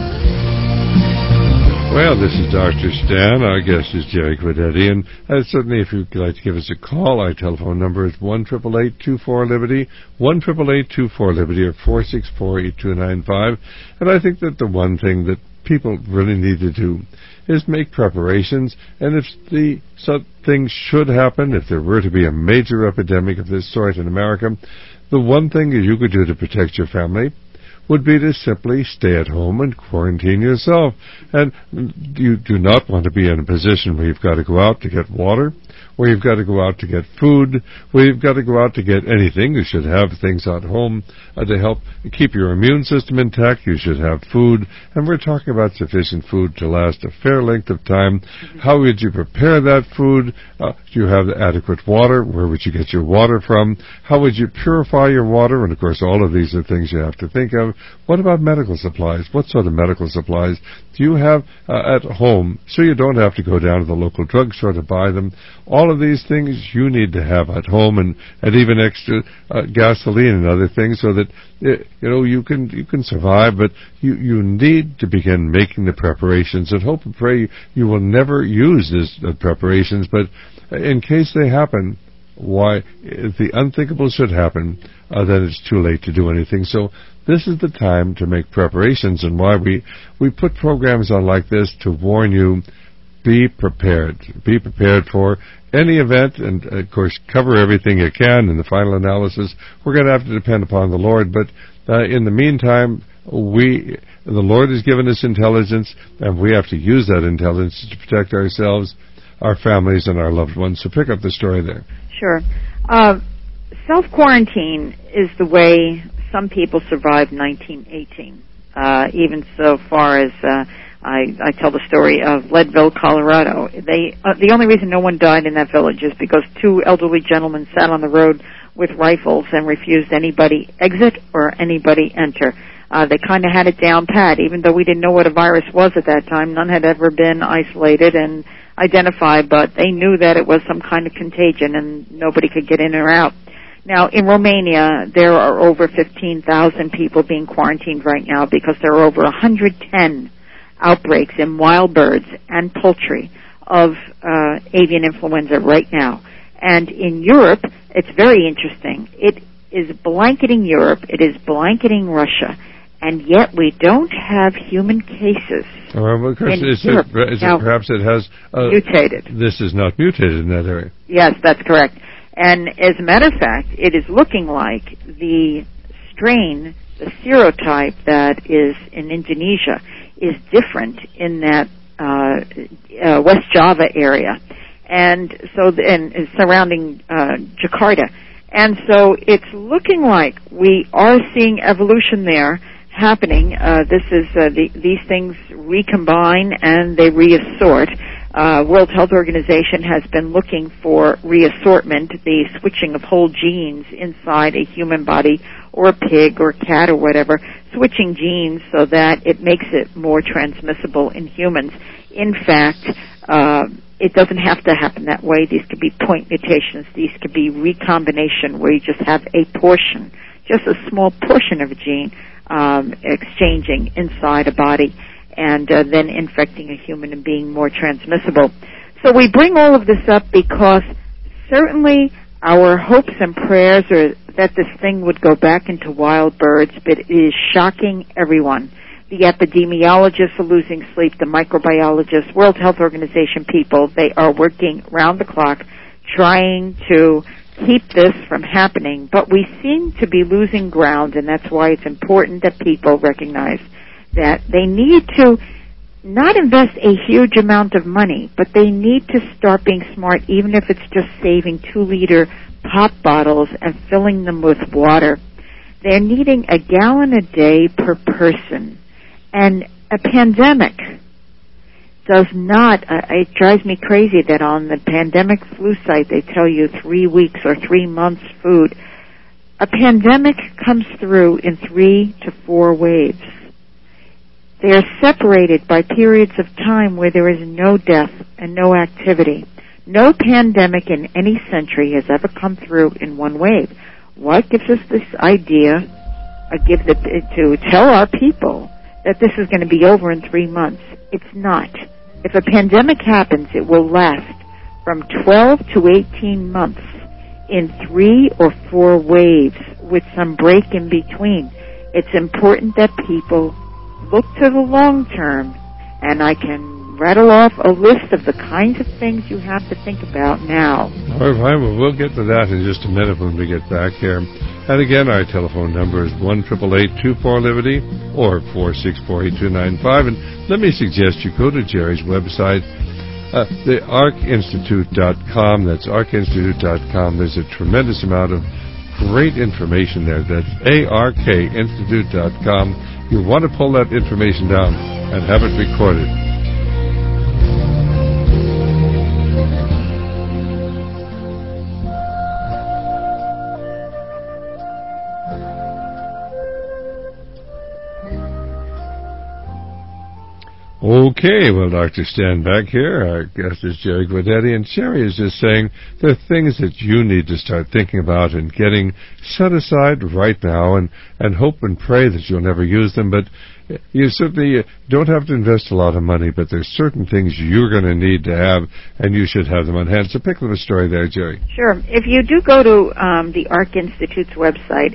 Well, this is Dr. Stan. Our guest is Jerry Guidetti, and certainly if you'd like to give us a call, our telephone number is 1-888-24-LIBERTY, 1-888-24-LIBERTY, or 464-8295. And I think that the one thing that people really need to do is make preparations, and if things should happen, if there were to be a major epidemic of this sort in America, the one thing that you could do to protect your family would be to simply stay at home and quarantine yourself. And you do not want to be in a position where you've got to go out to get water, where you've got to go out to get food, where you've got to go out to get anything. You should have things at home to help keep your immune system intact. You should have food, and we're talking about sufficient food to last a fair length of time. How would you prepare that food? Do you have adequate water? Where would you get your water from? How would you purify your water? And, of course, all of these are things you have to think of. What about medical supplies? What sort of medical supplies do you have at home so you don't have to go down to the local drugstore to buy them? All of these things you need to have at home, and even extra gasoline and other things so that you can survive, but you need to begin making the preparations, and hope and pray you will never use these preparations, but in case they happen, why, if the unthinkable should happen, then it's too late to do anything. So this is the time to make preparations, and why we put programs on like this to warn you, be prepared. Be prepared for any event, and of course cover everything you can. In the final analysis, we're going to have to depend upon the Lord, but in the meantime, the Lord has given us intelligence, and we have to use that intelligence to protect ourselves, our families, and our loved ones. So pick up the story there. Sure. Self-quarantine is the way some people survived 1918. Even so far as I tell the story of Leadville, Colorado. The only reason no one died in that village is because two elderly gentlemen sat on the road with rifles and refused anybody exit or anybody enter. They kind of had it down pat, even though we didn't know what a virus was at that time. None had ever been isolated and identified, but they knew that it was some kind of contagion and nobody could get in or out. Now, in Romania, there are over 15,000 people being quarantined right now because there are over 110 outbreaks in wild birds and poultry of avian influenza right now. And in Europe, it's very interesting. It is blanketing Europe. It is blanketing Russia. And yet we don't have human cases. Well, because perhaps it has mutated. This is not mutated in that area. Yes, that's correct. And as a matter of fact, it is looking like the strain, the serotype that is in Indonesia, is different in that West Java area, and so and surrounding Jakarta. And so it's looking like we are seeing evolution there happening. This is these things recombine and they reassort. World Health Organization has been looking for reassortment, the switching of whole genes inside a human body or a pig or cat or whatever, switching genes so that it makes it more transmissible in humans. In fact, it doesn't have to happen that way. These could be point mutations. These could be recombination where you just have a portion, just a small portion of a gene exchanging inside a body and then infecting a human and being more transmissible. So we bring all of this up because certainly our hopes and prayers are that this thing would go back into wild birds, but it is shocking everyone. The epidemiologists are losing sleep, the microbiologists, World Health Organization people, they are working round the clock trying to keep this from happening. But we seem to be losing ground, and that's why it's important that people recognize that they need to not invest a huge amount of money, but they need to start being smart, even if it's just saving 2-liter pop bottles and filling them with water. They're needing a gallon a day per person. And a pandemic does not, it drives me crazy that on the pandemic flu site they tell you 3 weeks or 3 months food. A pandemic comes through in 3 to 4 waves. They are separated by periods of time where there is no death and no activity. No pandemic in any century has ever come through in one wave. What gives us this idea to tell our people that this is going to be over in 3 months? It's not. If a pandemic happens, it will last from 12 to 18 months in 3 or 4 waves with some break in between. It's important that people look to the long term, and I can rattle off a list of the kinds of things you have to think about now. All right, well, we'll get to that in just a minute when we get back here. And again, our telephone number is 1-888-24-LIBERTY or 464-8295. And let me suggest you go to Jerry's website, the arkinstitute.com. That's arkinstitute.com. There's a tremendous amount of great information there. That's arkinstitute.com. You want to pull that information down and have it recorded. Okay, well, Dr. Stan back here. Our guest is Jerry Guidetti, and Jerry is just saying there are things that you need to start thinking about and getting set aside right now, and hope and pray that you'll never use them. But you certainly don't have to invest a lot of money, but there's certain things you're going to need to have, and you should have them on hand. So pick up a story there, Jerry. Sure. If you do go to the ARC Institute's website,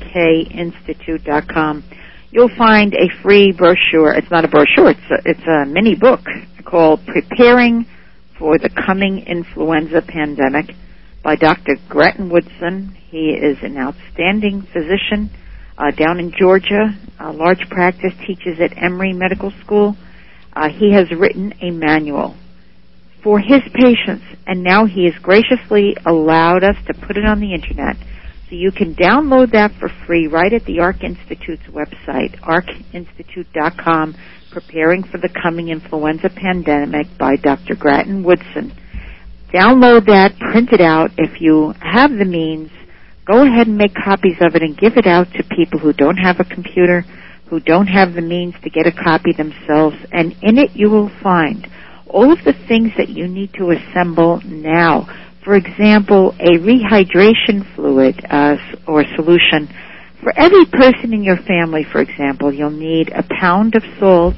arkinstitute.com, you'll find a free brochure. It's not a brochure. It's a mini book called Preparing for the Coming Influenza Pandemic by Dr. Grattan Woodson. He is an outstanding physician down in Georgia, a large practice, teaches at Emory Medical School. He has written a manual for his patients, and now he has graciously allowed us to put it on the Internet. So you can download that for free right at the ARC Institute's website, arkinstitute.com, Preparing for the Coming Influenza Pandemic by Dr. Grattan Woodson. Download that, print it out. If you have the means, go ahead and make copies of it and give it out to people who don't have a computer, who don't have the means to get a copy themselves. And in it you will find all of the things that you need to assemble now. For example, a rehydration fluid or solution. For every person in your family, for example, you'll need a pound of salt,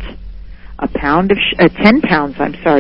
10 pounds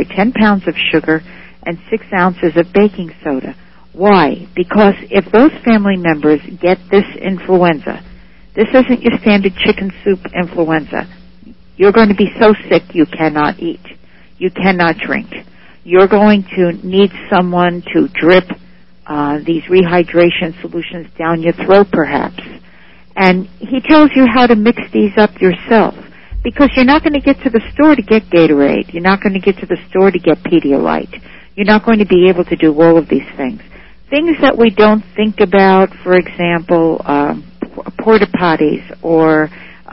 of sugar, and 6 ounces of baking soda. Why? Because if those family members get this influenza, this isn't your standard chicken soup influenza. You're going to be so sick you cannot eat. You cannot drink. You're going to need someone to drip these rehydration solutions down your throat, perhaps. And he tells you how to mix these up yourself, because you're not going to get to the store to get Gatorade. You're not going to get to the store to get Pedialyte. You're not going to be able to do all of these things. Things that we don't think about, for example, porta potties or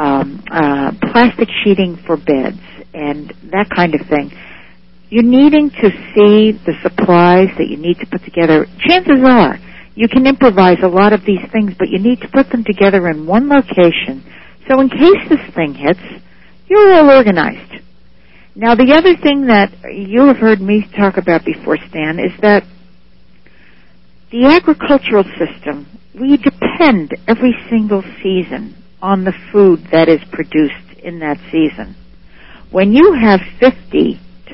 plastic sheeting for beds and that kind of thing. You're needing to see the supplies that you need to put together. Chances are you can improvise a lot of these things, but you need to put them together in one location. So in case this thing hits, you're all organized. Now, the other thing that you have heard me talk about before, Stan, is that the agricultural system, we depend every single season on the food that is produced in that season. When you have 50 to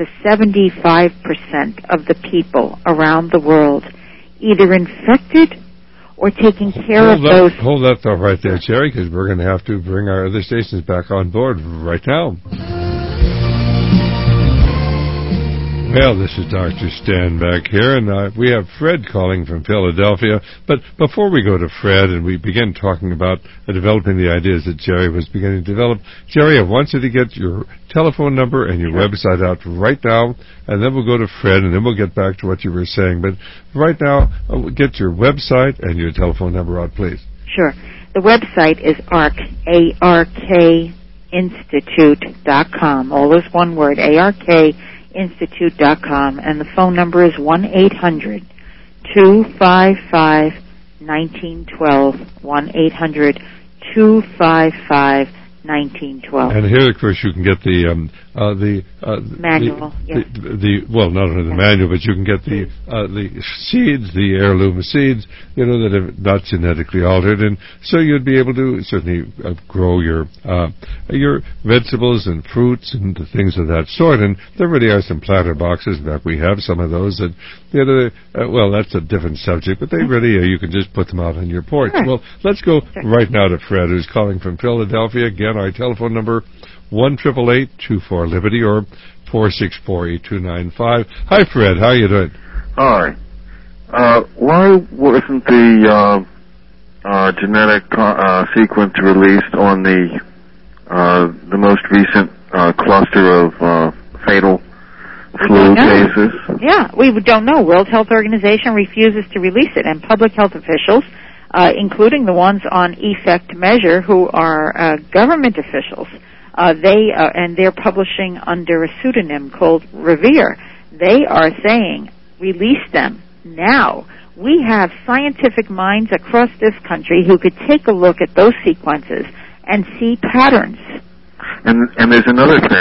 75% of the people around the world either infected or taking care of those... Hold that thought right there, Jerry, because we're going to have to bring our other stations back on board right now. Well, this is Dr. Stan back here, and we have Fred calling from Philadelphia. But before we go to Fred and we begin talking about developing the ideas that Jerry was beginning to develop, Jerry, I want you to get your telephone number and your website out right now, and then we'll go to Fred, and then we'll get back to what you were saying. But right now, get your website and your telephone number out, please. Sure. The website is arkinstitute.com. All is one word, arkinstitute.com, and the phone number is 1-800-255-1912, 1-800-255-1912. And here, of course, you can get the manual. Well, not only the manual, but you can get the seeds, the heirloom seeds, that are not genetically altered, and so you'd be able to certainly grow your vegetables and fruits and things of that sort. And there really are some planter boxes. In fact, we have some of those that well, that's a different subject, but they really you can just put them out on your porch. Sure. Well, let's go right now to Fred, who's calling from Philadelphia. Again, our telephone number 1-888-24-LIBERTY or 464-8295. Hi, Fred. How are you doing? Hi. Why wasn't the genetic sequence released on the most recent cluster of fatal flu cases? Yeah, we don't know. World Health Organization refuses to release it, and public health officials, including the ones on Effect Measure, who are government officials, they're publishing under a pseudonym called Revere. They are saying, release them now. We have scientific minds across this country who could take a look at those sequences and see patterns. And there's another thing.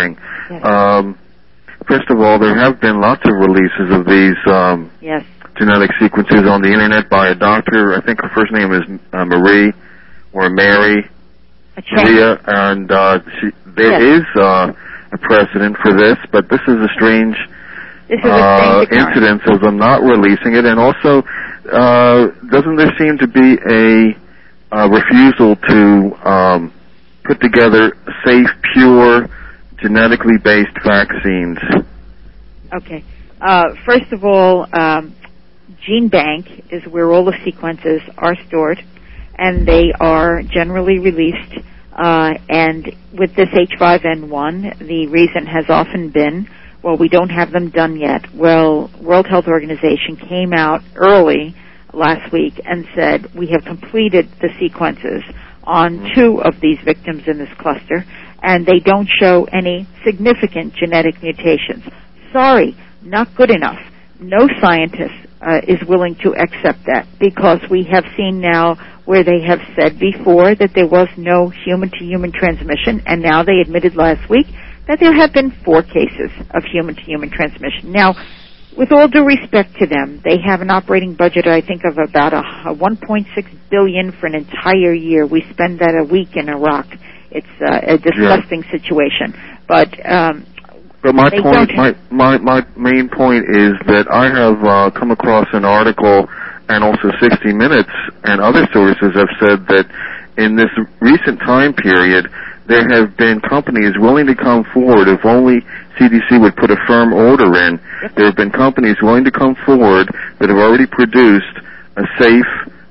First of all, there have been lots of releases of these Yes. genetic sequences on the internet by a doctor. I think her first name is Marie or Mary. Maria, and there is a precedent for this, but this is a strange incidence of them not releasing it, and also doesn't there seem to be a refusal to put together safe, pure, genetically based vaccines? Okay. First of all, GeneBank is where all the sequences are stored, and they are generally released. And with this H5N1, the reason has often been, well, we don't have them done yet. Well, World Health Organization came out early last week and said, we have completed the sequences on 2 of these victims in this cluster, and they don't show any significant genetic mutations. Sorry, not good enough. No scientist is willing to accept that, because we have seen now where they have said before that there was no human-to-human transmission, and now they admitted last week that there have been 4 cases of human-to-human transmission. Now, with all due respect to them, they have an operating budget, I think, of about a $1.6 billion for an entire year. We spend that a week in Iraq. It's a disgusting situation. But my point, my main point is that I have come across an article, and also 60 Minutes and other sources have said that in this recent time period, there have been companies willing to come forward, if only CDC would put a firm order in. There have been companies willing to come forward that have already produced a safe,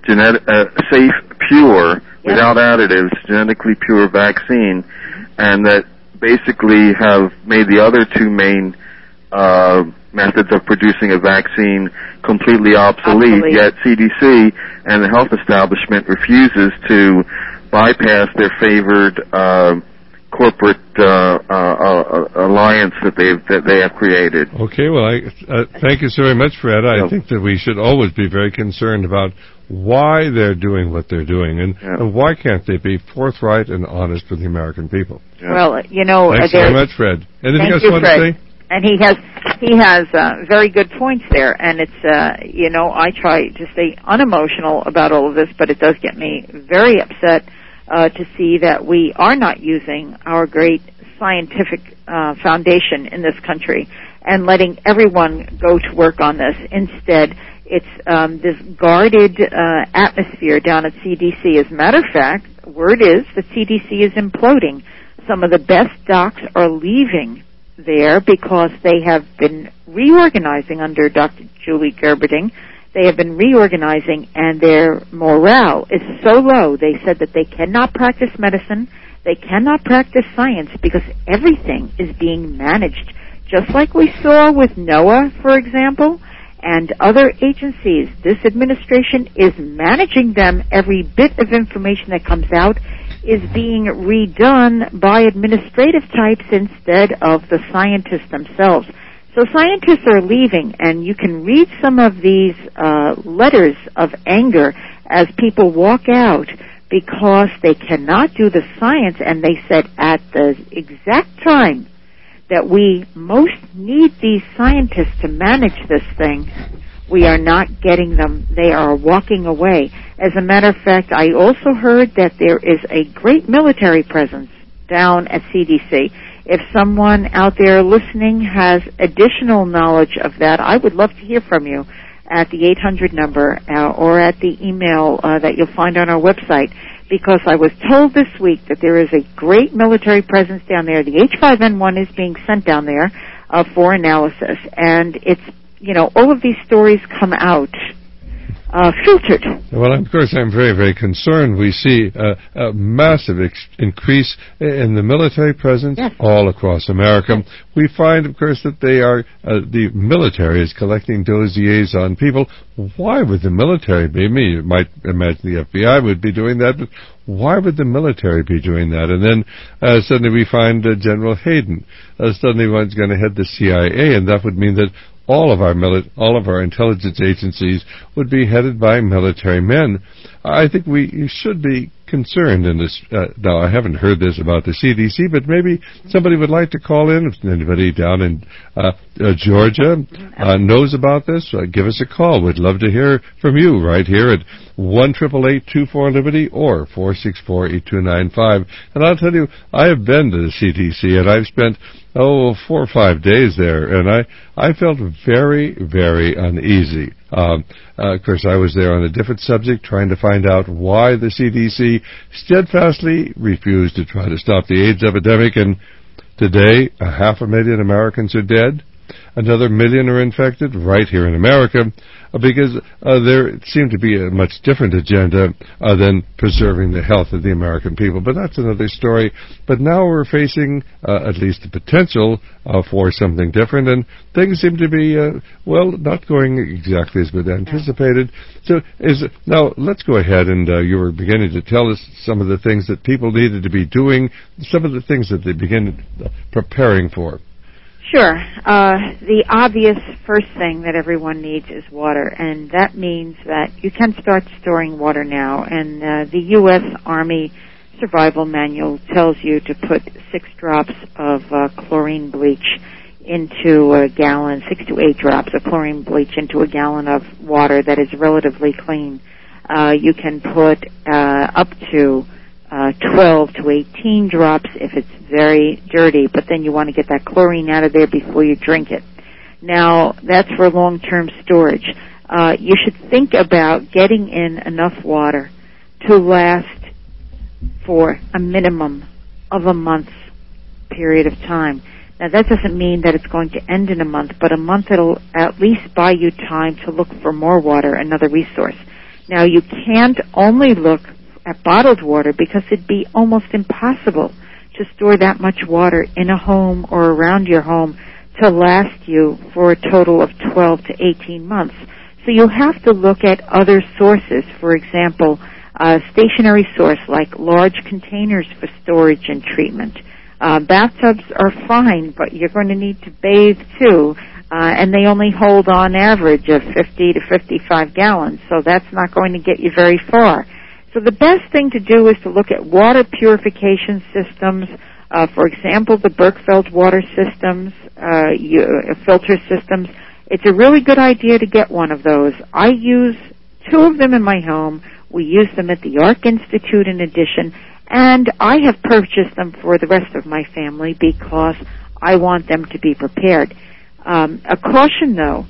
pure, without additives, genetically pure vaccine, and that basically have made the other 2 main methods of producing a vaccine completely obsolete. Yet CDC and the health establishment refuses to bypass their favored corporate alliance that they have created. Okay, well, thank you so very much, Fred. I think that we should always be very concerned about why they're doing what they're doing, and why can't they be forthright and honest with the American people. Well, you know, thanks very much, Fred. Anything else you want to say? And he has very good points there, and it's you know, I try to stay unemotional about all of this, but it does get me very upset to see that we are not using our great scientific foundation in this country and letting everyone go to work on this. Instead, it's this guarded atmosphere down at CDC. As a matter of fact, word is that CDC is imploding. Some of the best docs are leaving there because they have been reorganizing under Dr. Julie Gerberding. They have been reorganizing, and their morale is so low. They said that they cannot practice medicine, they cannot practice science, because everything is being managed. Just like we saw with NOAA, for example, and other agencies. This administration is managing them. Every bit of information that comes out is being redone by administrative types instead of the scientists themselves. So scientists are leaving, and you can read some of these letters of anger as people walk out because they cannot do the science, and they said at the exact time that we most need these scientists to manage this thing, we are not getting them. They are walking away. As a matter of fact, I also heard that there is a great military presence down at CDC. If someone out there listening has additional knowledge of that, I would love to hear from you at the 800 number or at the email that you'll find on our website, because I was told this week that there is a great military presence down there. The H5N1 is being sent down there for analysis, and it's, you know, all of these stories come out filtered. Well, of course, I'm very, very concerned. We see a massive increase in the military presence all across America. We find, of course, that they are, the military is collecting dossiers on people. Why would the military be? You might imagine the FBI would be doing that, but why would the military be doing that? And then suddenly we find General Hayden. Suddenly one's going to head the CIA, and that would mean that all of our intelligence agencies would be headed by military men. I think we should be concerned in this. Now, I haven't heard this about the CDC, but maybe somebody would like to call in. If anybody down in Georgia knows about this, give us a call. We'd love to hear from you right here at 1-888-24-LIBERTY or 464-8295. And I'll tell you, I have been to the CDC, and I've spent 4 or 5 days there, and I felt very, very uneasy. Of course, I was there on a different subject, trying to find out why the CDC steadfastly refused to try to stop the AIDS epidemic, and today 500,000 Americans are dead. Another 1 million are infected right here in America because there seemed to be a much different agenda than preserving the health of the American people. But that's another story. But now we're facing at least the potential for something different, and things seem to be, not going exactly as we'd anticipated. So now let's go ahead, and you were beginning to tell us some of the things that people needed to be doing, some of the things that they begin preparing for. Sure. The obvious first thing that everyone needs is water, and that means that you can start storing water now. And the U.S. Army Survival Manual tells you to put 6 drops of chlorine bleach into a gallon, 6 to 8 drops of chlorine bleach into a gallon of water that is relatively clean. You can put up to 12 to 18 drops if it's very dirty, but then you want to get that chlorine out of there before you drink it. Now, that's for long-term storage. You should think about getting in enough water to last for a minimum of a month's period of time. Now, that doesn't mean that it's going to end in a month, but a month it'll at least buy you time to look for more water, another resource. Now, you can't only look at bottled water because it'd be almost impossible to store that much water in a home or around your home to last you for a total of 12 to 18 months. So you have to look at other sources. For example, a stationary source like large containers for storage and treatment. Bathtubs are fine, but you're going to need to bathe too, and they only hold on average of 50 to 55 gallons, so that's not going to get you very far. So the best thing to do is to look at water purification systems. For example, the Berkefeld water systems, filter systems. It's a really good idea to get one of those. I use 2 of them in my home. We use them at the Ark Institute in addition, and I have purchased them for the rest of my family because I want them to be prepared. A caution, though,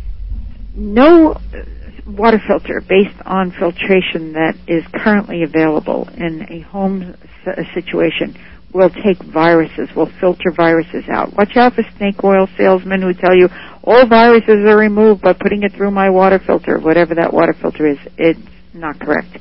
no water filter based on filtration that is currently available in a home situation will take viruses, will filter viruses out. Watch out for snake oil salesmen who tell you all viruses are removed by putting it through my water filter, whatever that water filter is. It's not correct.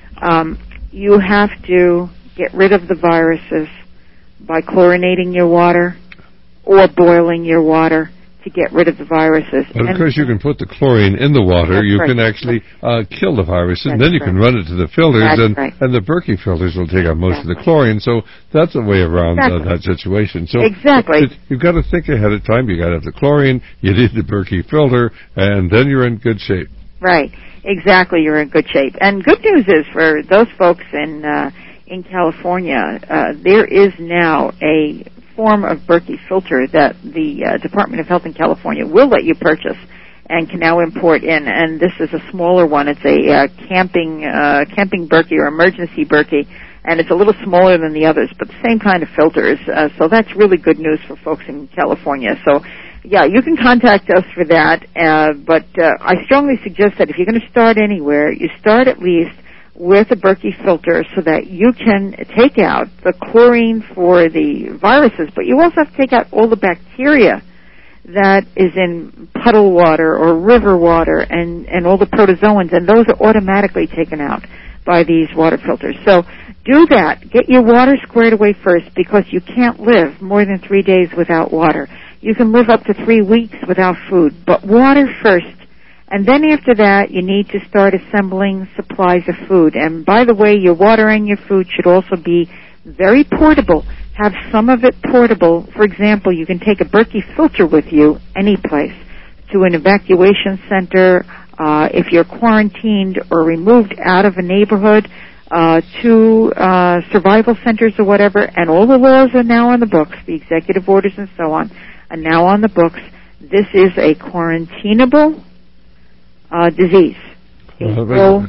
You have to get rid of the viruses by chlorinating your water or boiling your water to get rid of the viruses. But of course, you can put the chlorine in the water. You can actually kill the viruses, and then you can run it to the filters, and the Berkey filters will take out most of the chlorine. So that's a way around that situation. So you've got to think ahead of time. You got to have the chlorine. You need the Berkey filter, and then you're in good shape. Right. Exactly. You're in good shape. And good news is for those folks in California, there is now a form of Berkey filter that the Department of Health in California will let you purchase and can now import in. And this is a smaller one. It's a camping Berkey or emergency Berkey, and it's a little smaller than the others, but the same kind of filters. So that's really good news for folks in California. So, yeah, you can contact us for that. But I strongly suggest that if you're going to start anywhere, you start at least with a Berkey filter so that you can take out the chlorine for the viruses, but you also have to take out all the bacteria that is in puddle water or river water and all the protozoans, and those are automatically taken out by these water filters. So do that. Get your water squared away first, because you can't live more than 3 days without water. You can live up to 3 weeks without food, but water first. And then after that, you need to start assembling supplies of food. And by the way, your water and your food should also be very portable. Have some of it portable. For example, you can take a Berkey filter with you any place, to an evacuation center. If you're quarantined or removed out of a neighborhood, to survival centers or whatever, and all the laws are now on the books, the executive orders and so on, are now on the books. This is a quarantinable disease. April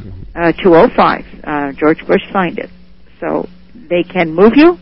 2005, George Bush signed it. So they can move you.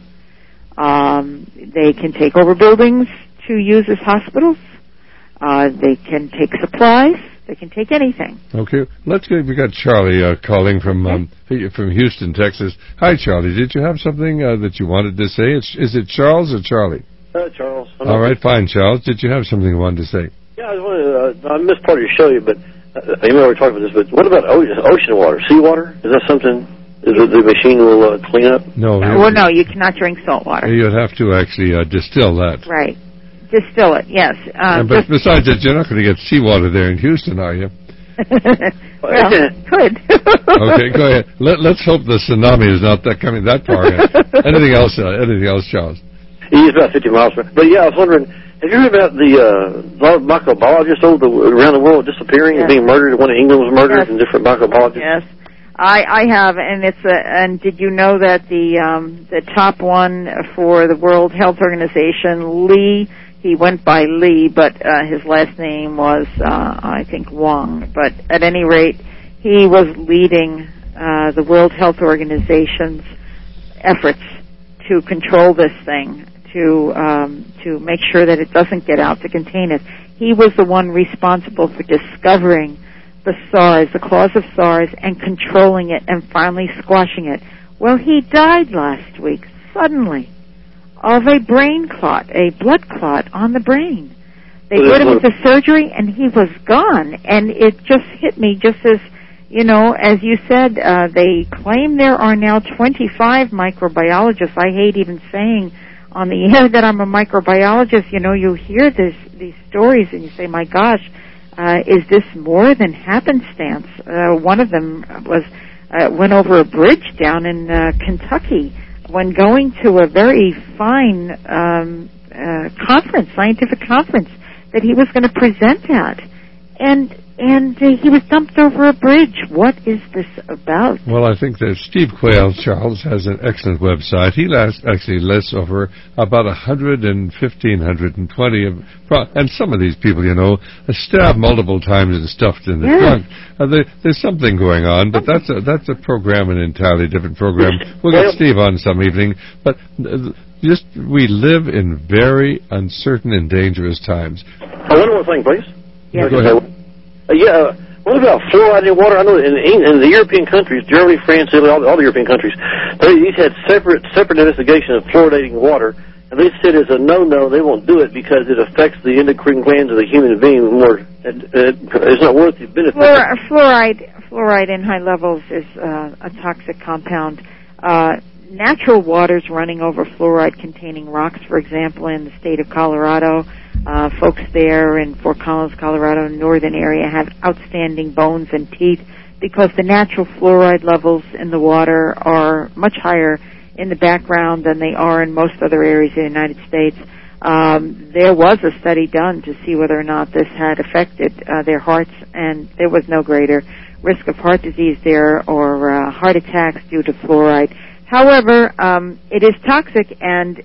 They can take over buildings to use as hospitals. They can take supplies. They can take anything. Okay, we got Charlie calling from Houston, Texas. Hi, Charlie. Did you have something that you wanted to say? Is it Charles or Charlie? Charles. All right, fine, Charles. Did you have something you wanted to say? Yeah, I missed part of your show, but you know we're talking about this. But what about ocean water, seawater? Is that something? The machine will clean up? No. No, you cannot drink salt water. You'd have to actually distill that. Right. Distill it, yes. But besides that, you're not going to get seawater there in Houston, are you? Well, could. Okay, go ahead. Let's hope the tsunami is not coming that far in. Anything else, Charles? He's about 50 miles. But yeah, I was wondering, have you heard about the microbiologists around the world disappearing and being murdered? One in England was murdered, and different microbiologists. Yes, I have, and and did you know that the top one for the World Health Organization, Lee? He went by Lee, but his last name was I think Wong. But at any rate, he was leading the World Health Organization's efforts to control this thing, to make sure that it doesn't get out, to contain it. He was the one responsible for discovering the SARS, the cause of SARS, and controlling it and finally squashing it. Well, he died last week, suddenly, of a brain clot, a blood clot on the brain. They put him into surgery, and he was gone. And it just hit me, just as, as you said, they claim there are now 25 microbiologists. I hate even saying on the air that I'm a microbiologist. You hear these stories, and you say, my gosh, is this more than happenstance? One of them went over a bridge down in Kentucky when going to a very fine scientific conference that he was going to present at. And he was dumped over a bridge. What is this about? Well, I think that Steve Quayle, Charles, has an excellent website. He actually lists over about 115, 120, and some of these people, stabbed multiple times and stuffed in the trunk. There's something going on, but that's a program, an entirely different program. We'll get Steve on some evening, but we live in very uncertain and dangerous times. One more thing, please. Yeah, go ahead. What about fluoride in water? I know in the European countries, Germany, France, Italy, all the European countries, these had separate investigation of fluoridating water, and they said it's a no-no. They won't do it because it affects the endocrine glands of the human being more. It's not worth the benefit. Fluoride in high levels is a toxic compound. Natural waters running over fluoride-containing rocks, for example, in the state of Colorado. Folks there in Fort Collins, Colorado, northern area, have outstanding bones and teeth because the natural fluoride levels in the water are much higher in the background than they are in most other areas of the United States. There was a study done to see whether or not this had affected their hearts, and there was no greater risk of heart disease there or heart attacks due to fluoride. However, it is toxic, and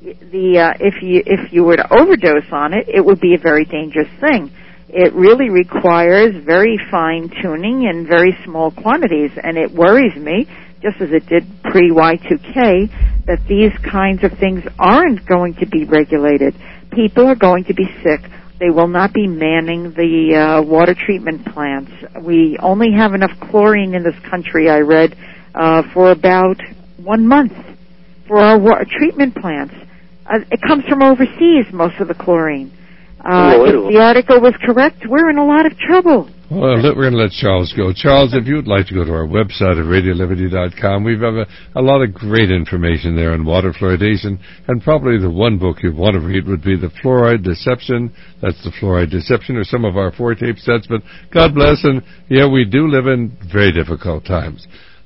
if you were to overdose on it, it would be a very dangerous thing. It really requires very fine tuning in very small quantities, and it worries me, just as it did pre-Y2K, that these kinds of things aren't going to be regulated. People are going to be sick. They will not be manning the water treatment plants. We only have enough chlorine in this country, I read, for about 1 month for our treatment plants. It comes from overseas, most of the chlorine. If the article was correct, we're in a lot of trouble. Well, we're going to let Charles go. Charles, if you would like to go to our website at radioliberty.com, we have a lot of great information there on water fluoridation, and probably the one book you'd want to read would be The Fluoride Deception. That's The Fluoride Deception, or some of our 4-tape sets, but God bless, and we do live in very difficult times.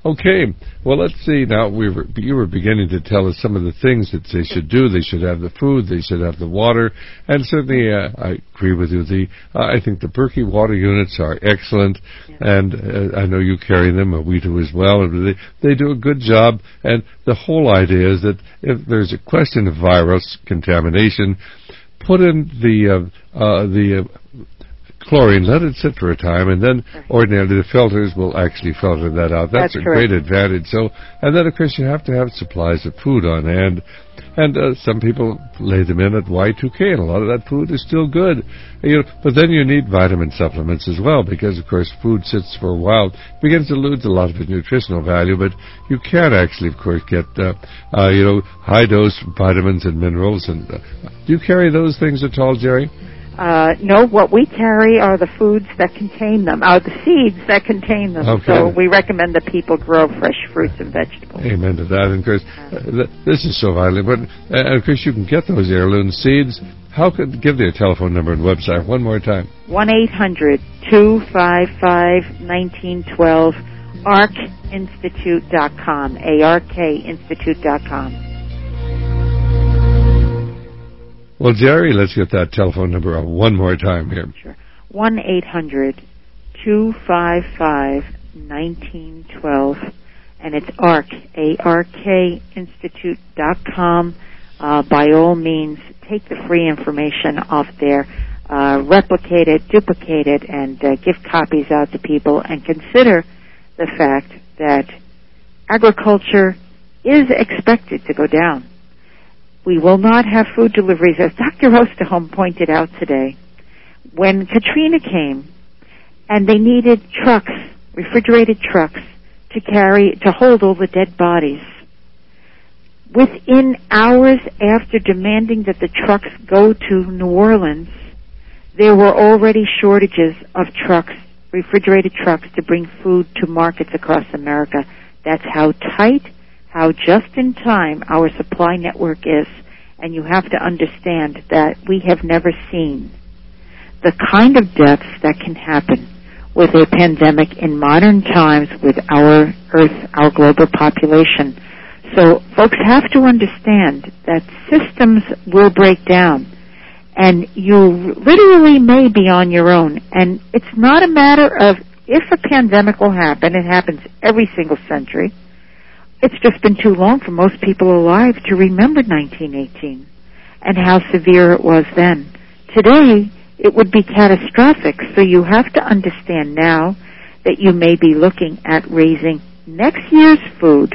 Okay, well, let's see. Now, you were beginning to tell us some of the things that they should do. They should have the food. They should have the water. And certainly, I agree with you. I think the Berkey water units are excellent. Yeah. And I know you carry them, we do as well. And they do a good job. And the whole idea is that if there's a question of virus contamination, put in the chlorine, let it sit for a time, and then ordinarily the filters will actually filter that out. That's a great advantage. So, and then of course you have to have supplies of food on hand, and some people lay them in at Y2K, and a lot of that food is still good. But then you need vitamin supplements as well, because of course food sits for a while, begins to lose a lot of its nutritional value, but you can actually, of course, get high dose vitamins and minerals. And do you carry those things at all, Jerry? No, what we carry are the foods that contain them, are the seeds that contain them. Okay. So we recommend that people grow fresh fruits and vegetables. Amen to that. And of course, this is so vital. But of course, you can get those heirloom seeds. Give their telephone number and website one more time. 1-800-255-1912, ARKInstitute.com, ARKInstitute.com. Well, Jerry, let's get that telephone number one more time here. Sure. 1-800-255-1912, and it's ARK, ARKInstitute.com. By all means, take the free information off there, replicate it, duplicate it, and give copies out to people, and consider the fact that agriculture is expected to go down. We will not have food deliveries, as Dr. Osterholm pointed out today. When Katrina came, and they needed trucks, refrigerated trucks, to hold all the dead bodies, within hours after demanding that the trucks go to New Orleans, there were already shortages of trucks, refrigerated trucks, to bring food to markets across America. That's how tight, how just in time our supply network is, and you have to understand that we have never seen the kind of deaths that can happen with a pandemic in modern times with our Earth, our global population. So folks have to understand that systems will break down, and you literally may be on your own. And it's not a matter of if a pandemic will happen. It happens every single century. It's just been too long for most people alive to remember 1918 and how severe it was then. Today, it would be catastrophic, so you have to understand now that you may be looking at raising next year's food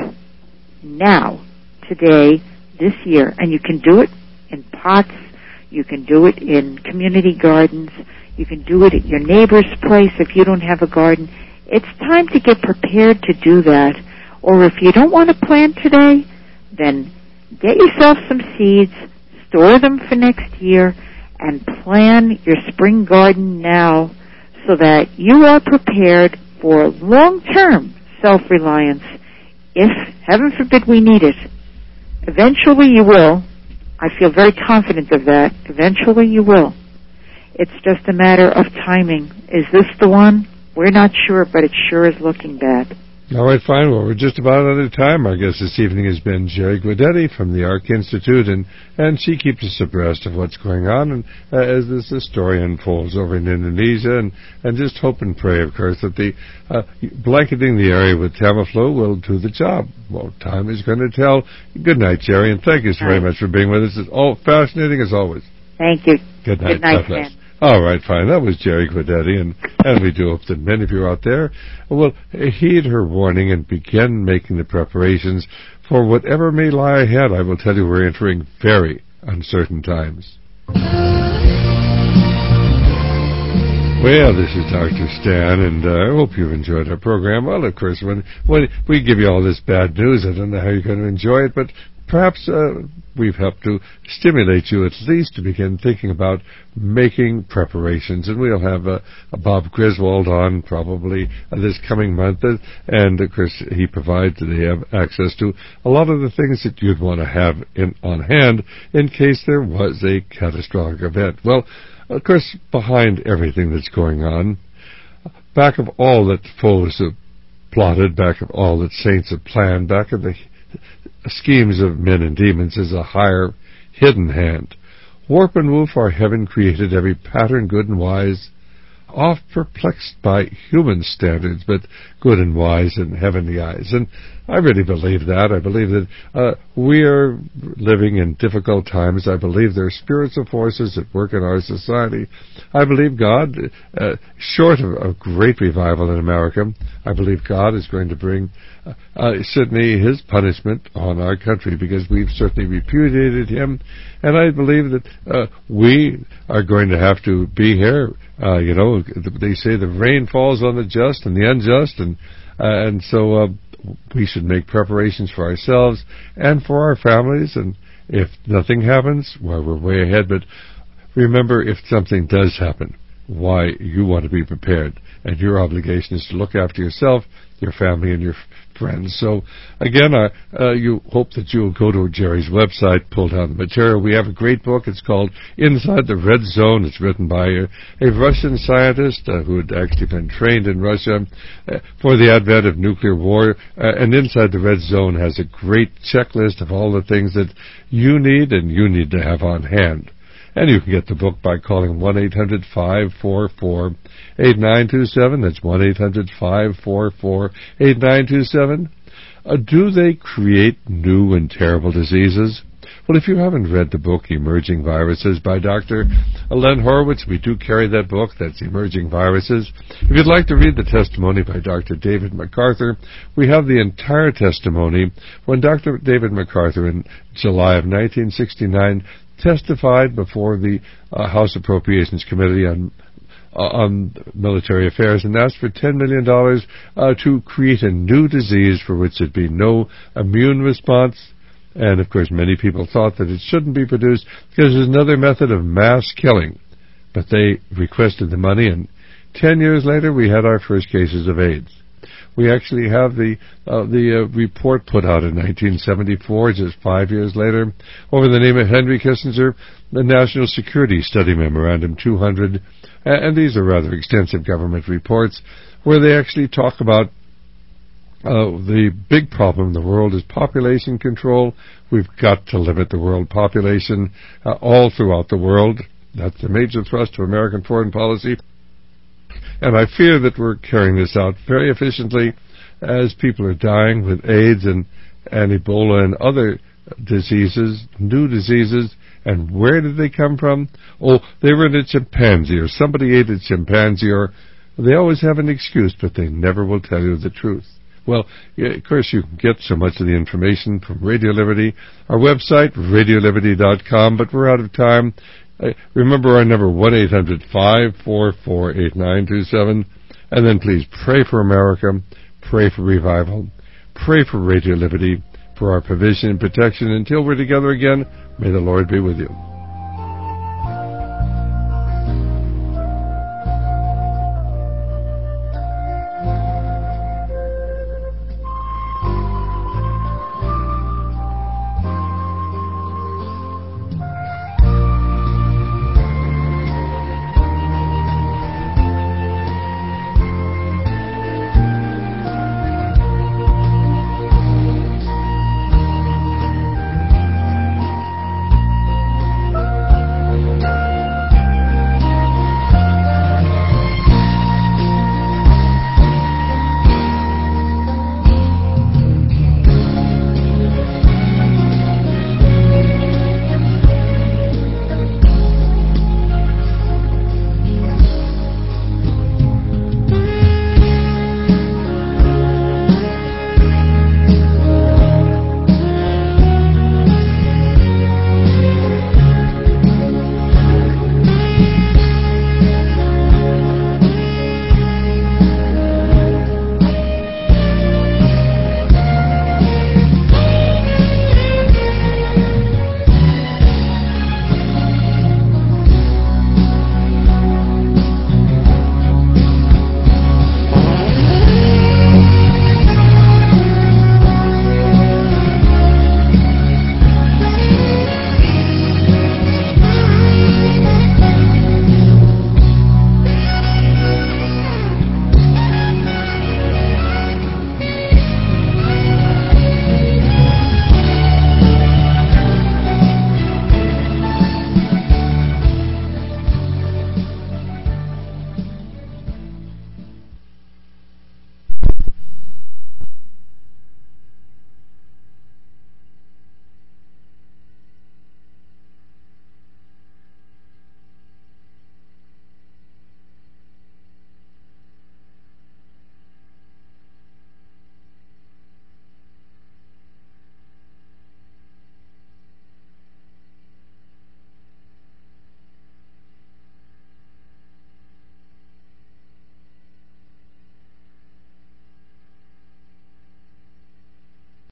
now, today, this year, and you can do it in pots, you can do it in community gardens, you can do it at your neighbor's place if you don't have a garden. It's time to get prepared to do that. Or if you don't want to plant today, then get yourself some seeds, store them for next year, and plan your spring garden now so that you are prepared for long-term self-reliance. If, heaven forbid, we need it, eventually you will. I feel very confident of that. Eventually you will. It's just a matter of timing. Is this the one? We're not sure, but it sure is looking bad. All right, fine. Well, we're just about out of time. Our guest this evening has been Jerry Guidetti from the ARK Institute, and she keeps us abreast of what's going on, and as this story unfolds over in Indonesia, and just hope and pray, of course, that the blanketing the area with Tamiflu will do the job. Well, time is going to tell. Good night, Jerry, and thank you so very much for being with us. It's all fascinating as always. Thank you. Good night. Good night, Stan. All right, fine. That was Jerry Guidetti, and we do hope that many of you out there will heed her warning and begin making the preparations for whatever may lie ahead. I will tell you, we're entering very uncertain times. Well, this is Dr. Stan, and I hope you've enjoyed our program. Well, of course, when we give you all this bad news, I don't know how you're going to enjoy it, but perhaps we've helped to stimulate you at least to begin thinking about making preparations. And we'll have Bob Griswold on probably this coming month. And, of course, he provides that they have access to a lot of the things that you'd want to have on hand in case there was a catastrophic event. Well, of course, behind everything that's going on, back of all that foes of plotted, back of all that saints have planned, back of the schemes of men and demons is a higher, hidden hand. Warp and woof our heaven created every pattern good and wise, oft perplexed by human standards, but good and wise in heavenly eyes. And I really believe that. I believe that we are living in difficult times. I believe there are spiritual forces at work in our society. I believe God, short of a great revival in America, I believe God is going to bring certainly His punishment on our country, because we've certainly repudiated Him. And I believe that we are going to have to be here. They say the rain falls on the just and the unjust, and so we should make preparations for ourselves and for our families. And if nothing happens, well, we're way ahead. But remember, if something does happen, why, you want to be prepared, and your obligation is to look after yourself, your family, and your friends. So again, you hope that you'll go to Jerry's website, pull down the material. We have a great book. It's called Inside the Red Zone. It's written by a Russian scientist who had actually been trained in Russia for the advent of nuclear war. And Inside the Red Zone has a great checklist of all the things that you need and you need to have on hand. And you can get the book by calling 1-800-544-8927. That's 1-800-544-8927. Do they create new and terrible diseases? Well, if you haven't read the book Emerging Viruses by Dr. Len Horowitz, we do carry that book. That's Emerging Viruses. If you'd like to read the testimony by Dr. David MacArthur, we have the entire testimony when Dr. David MacArthur in July of 1969 testified before the House Appropriations Committee on Military Affairs and asked for $10 million to create a new disease for which there'd be no immune response. And, of course, many people thought that it shouldn't be produced because there's another method of mass killing. But they requested the money, and 10 years later we had our first cases of AIDS. We actually have the report put out in 1974, just 5 years later, over the name of Henry Kissinger, the National Security Study Memorandum 200, and these are rather extensive government reports where they actually talk about the big problem in the world is population control. We've got to limit the world population all throughout the world. That's the major thrust of American foreign policy. And I fear that we're carrying this out very efficiently as people are dying with AIDS and Ebola and other diseases, new diseases. And where did they come from? Oh, they were in a chimpanzee, or somebody ate a chimpanzee, or they always have an excuse, but they never will tell you the truth. Well, of course, you can get so much of the information from Radio Liberty, our website, radioliberty.com, but we're out of time. Remember our number, 1-800-544-8927. And then please pray for America, pray for revival, pray for Radio Liberty, for our provision and protection. Until we're together again, may the Lord be with you.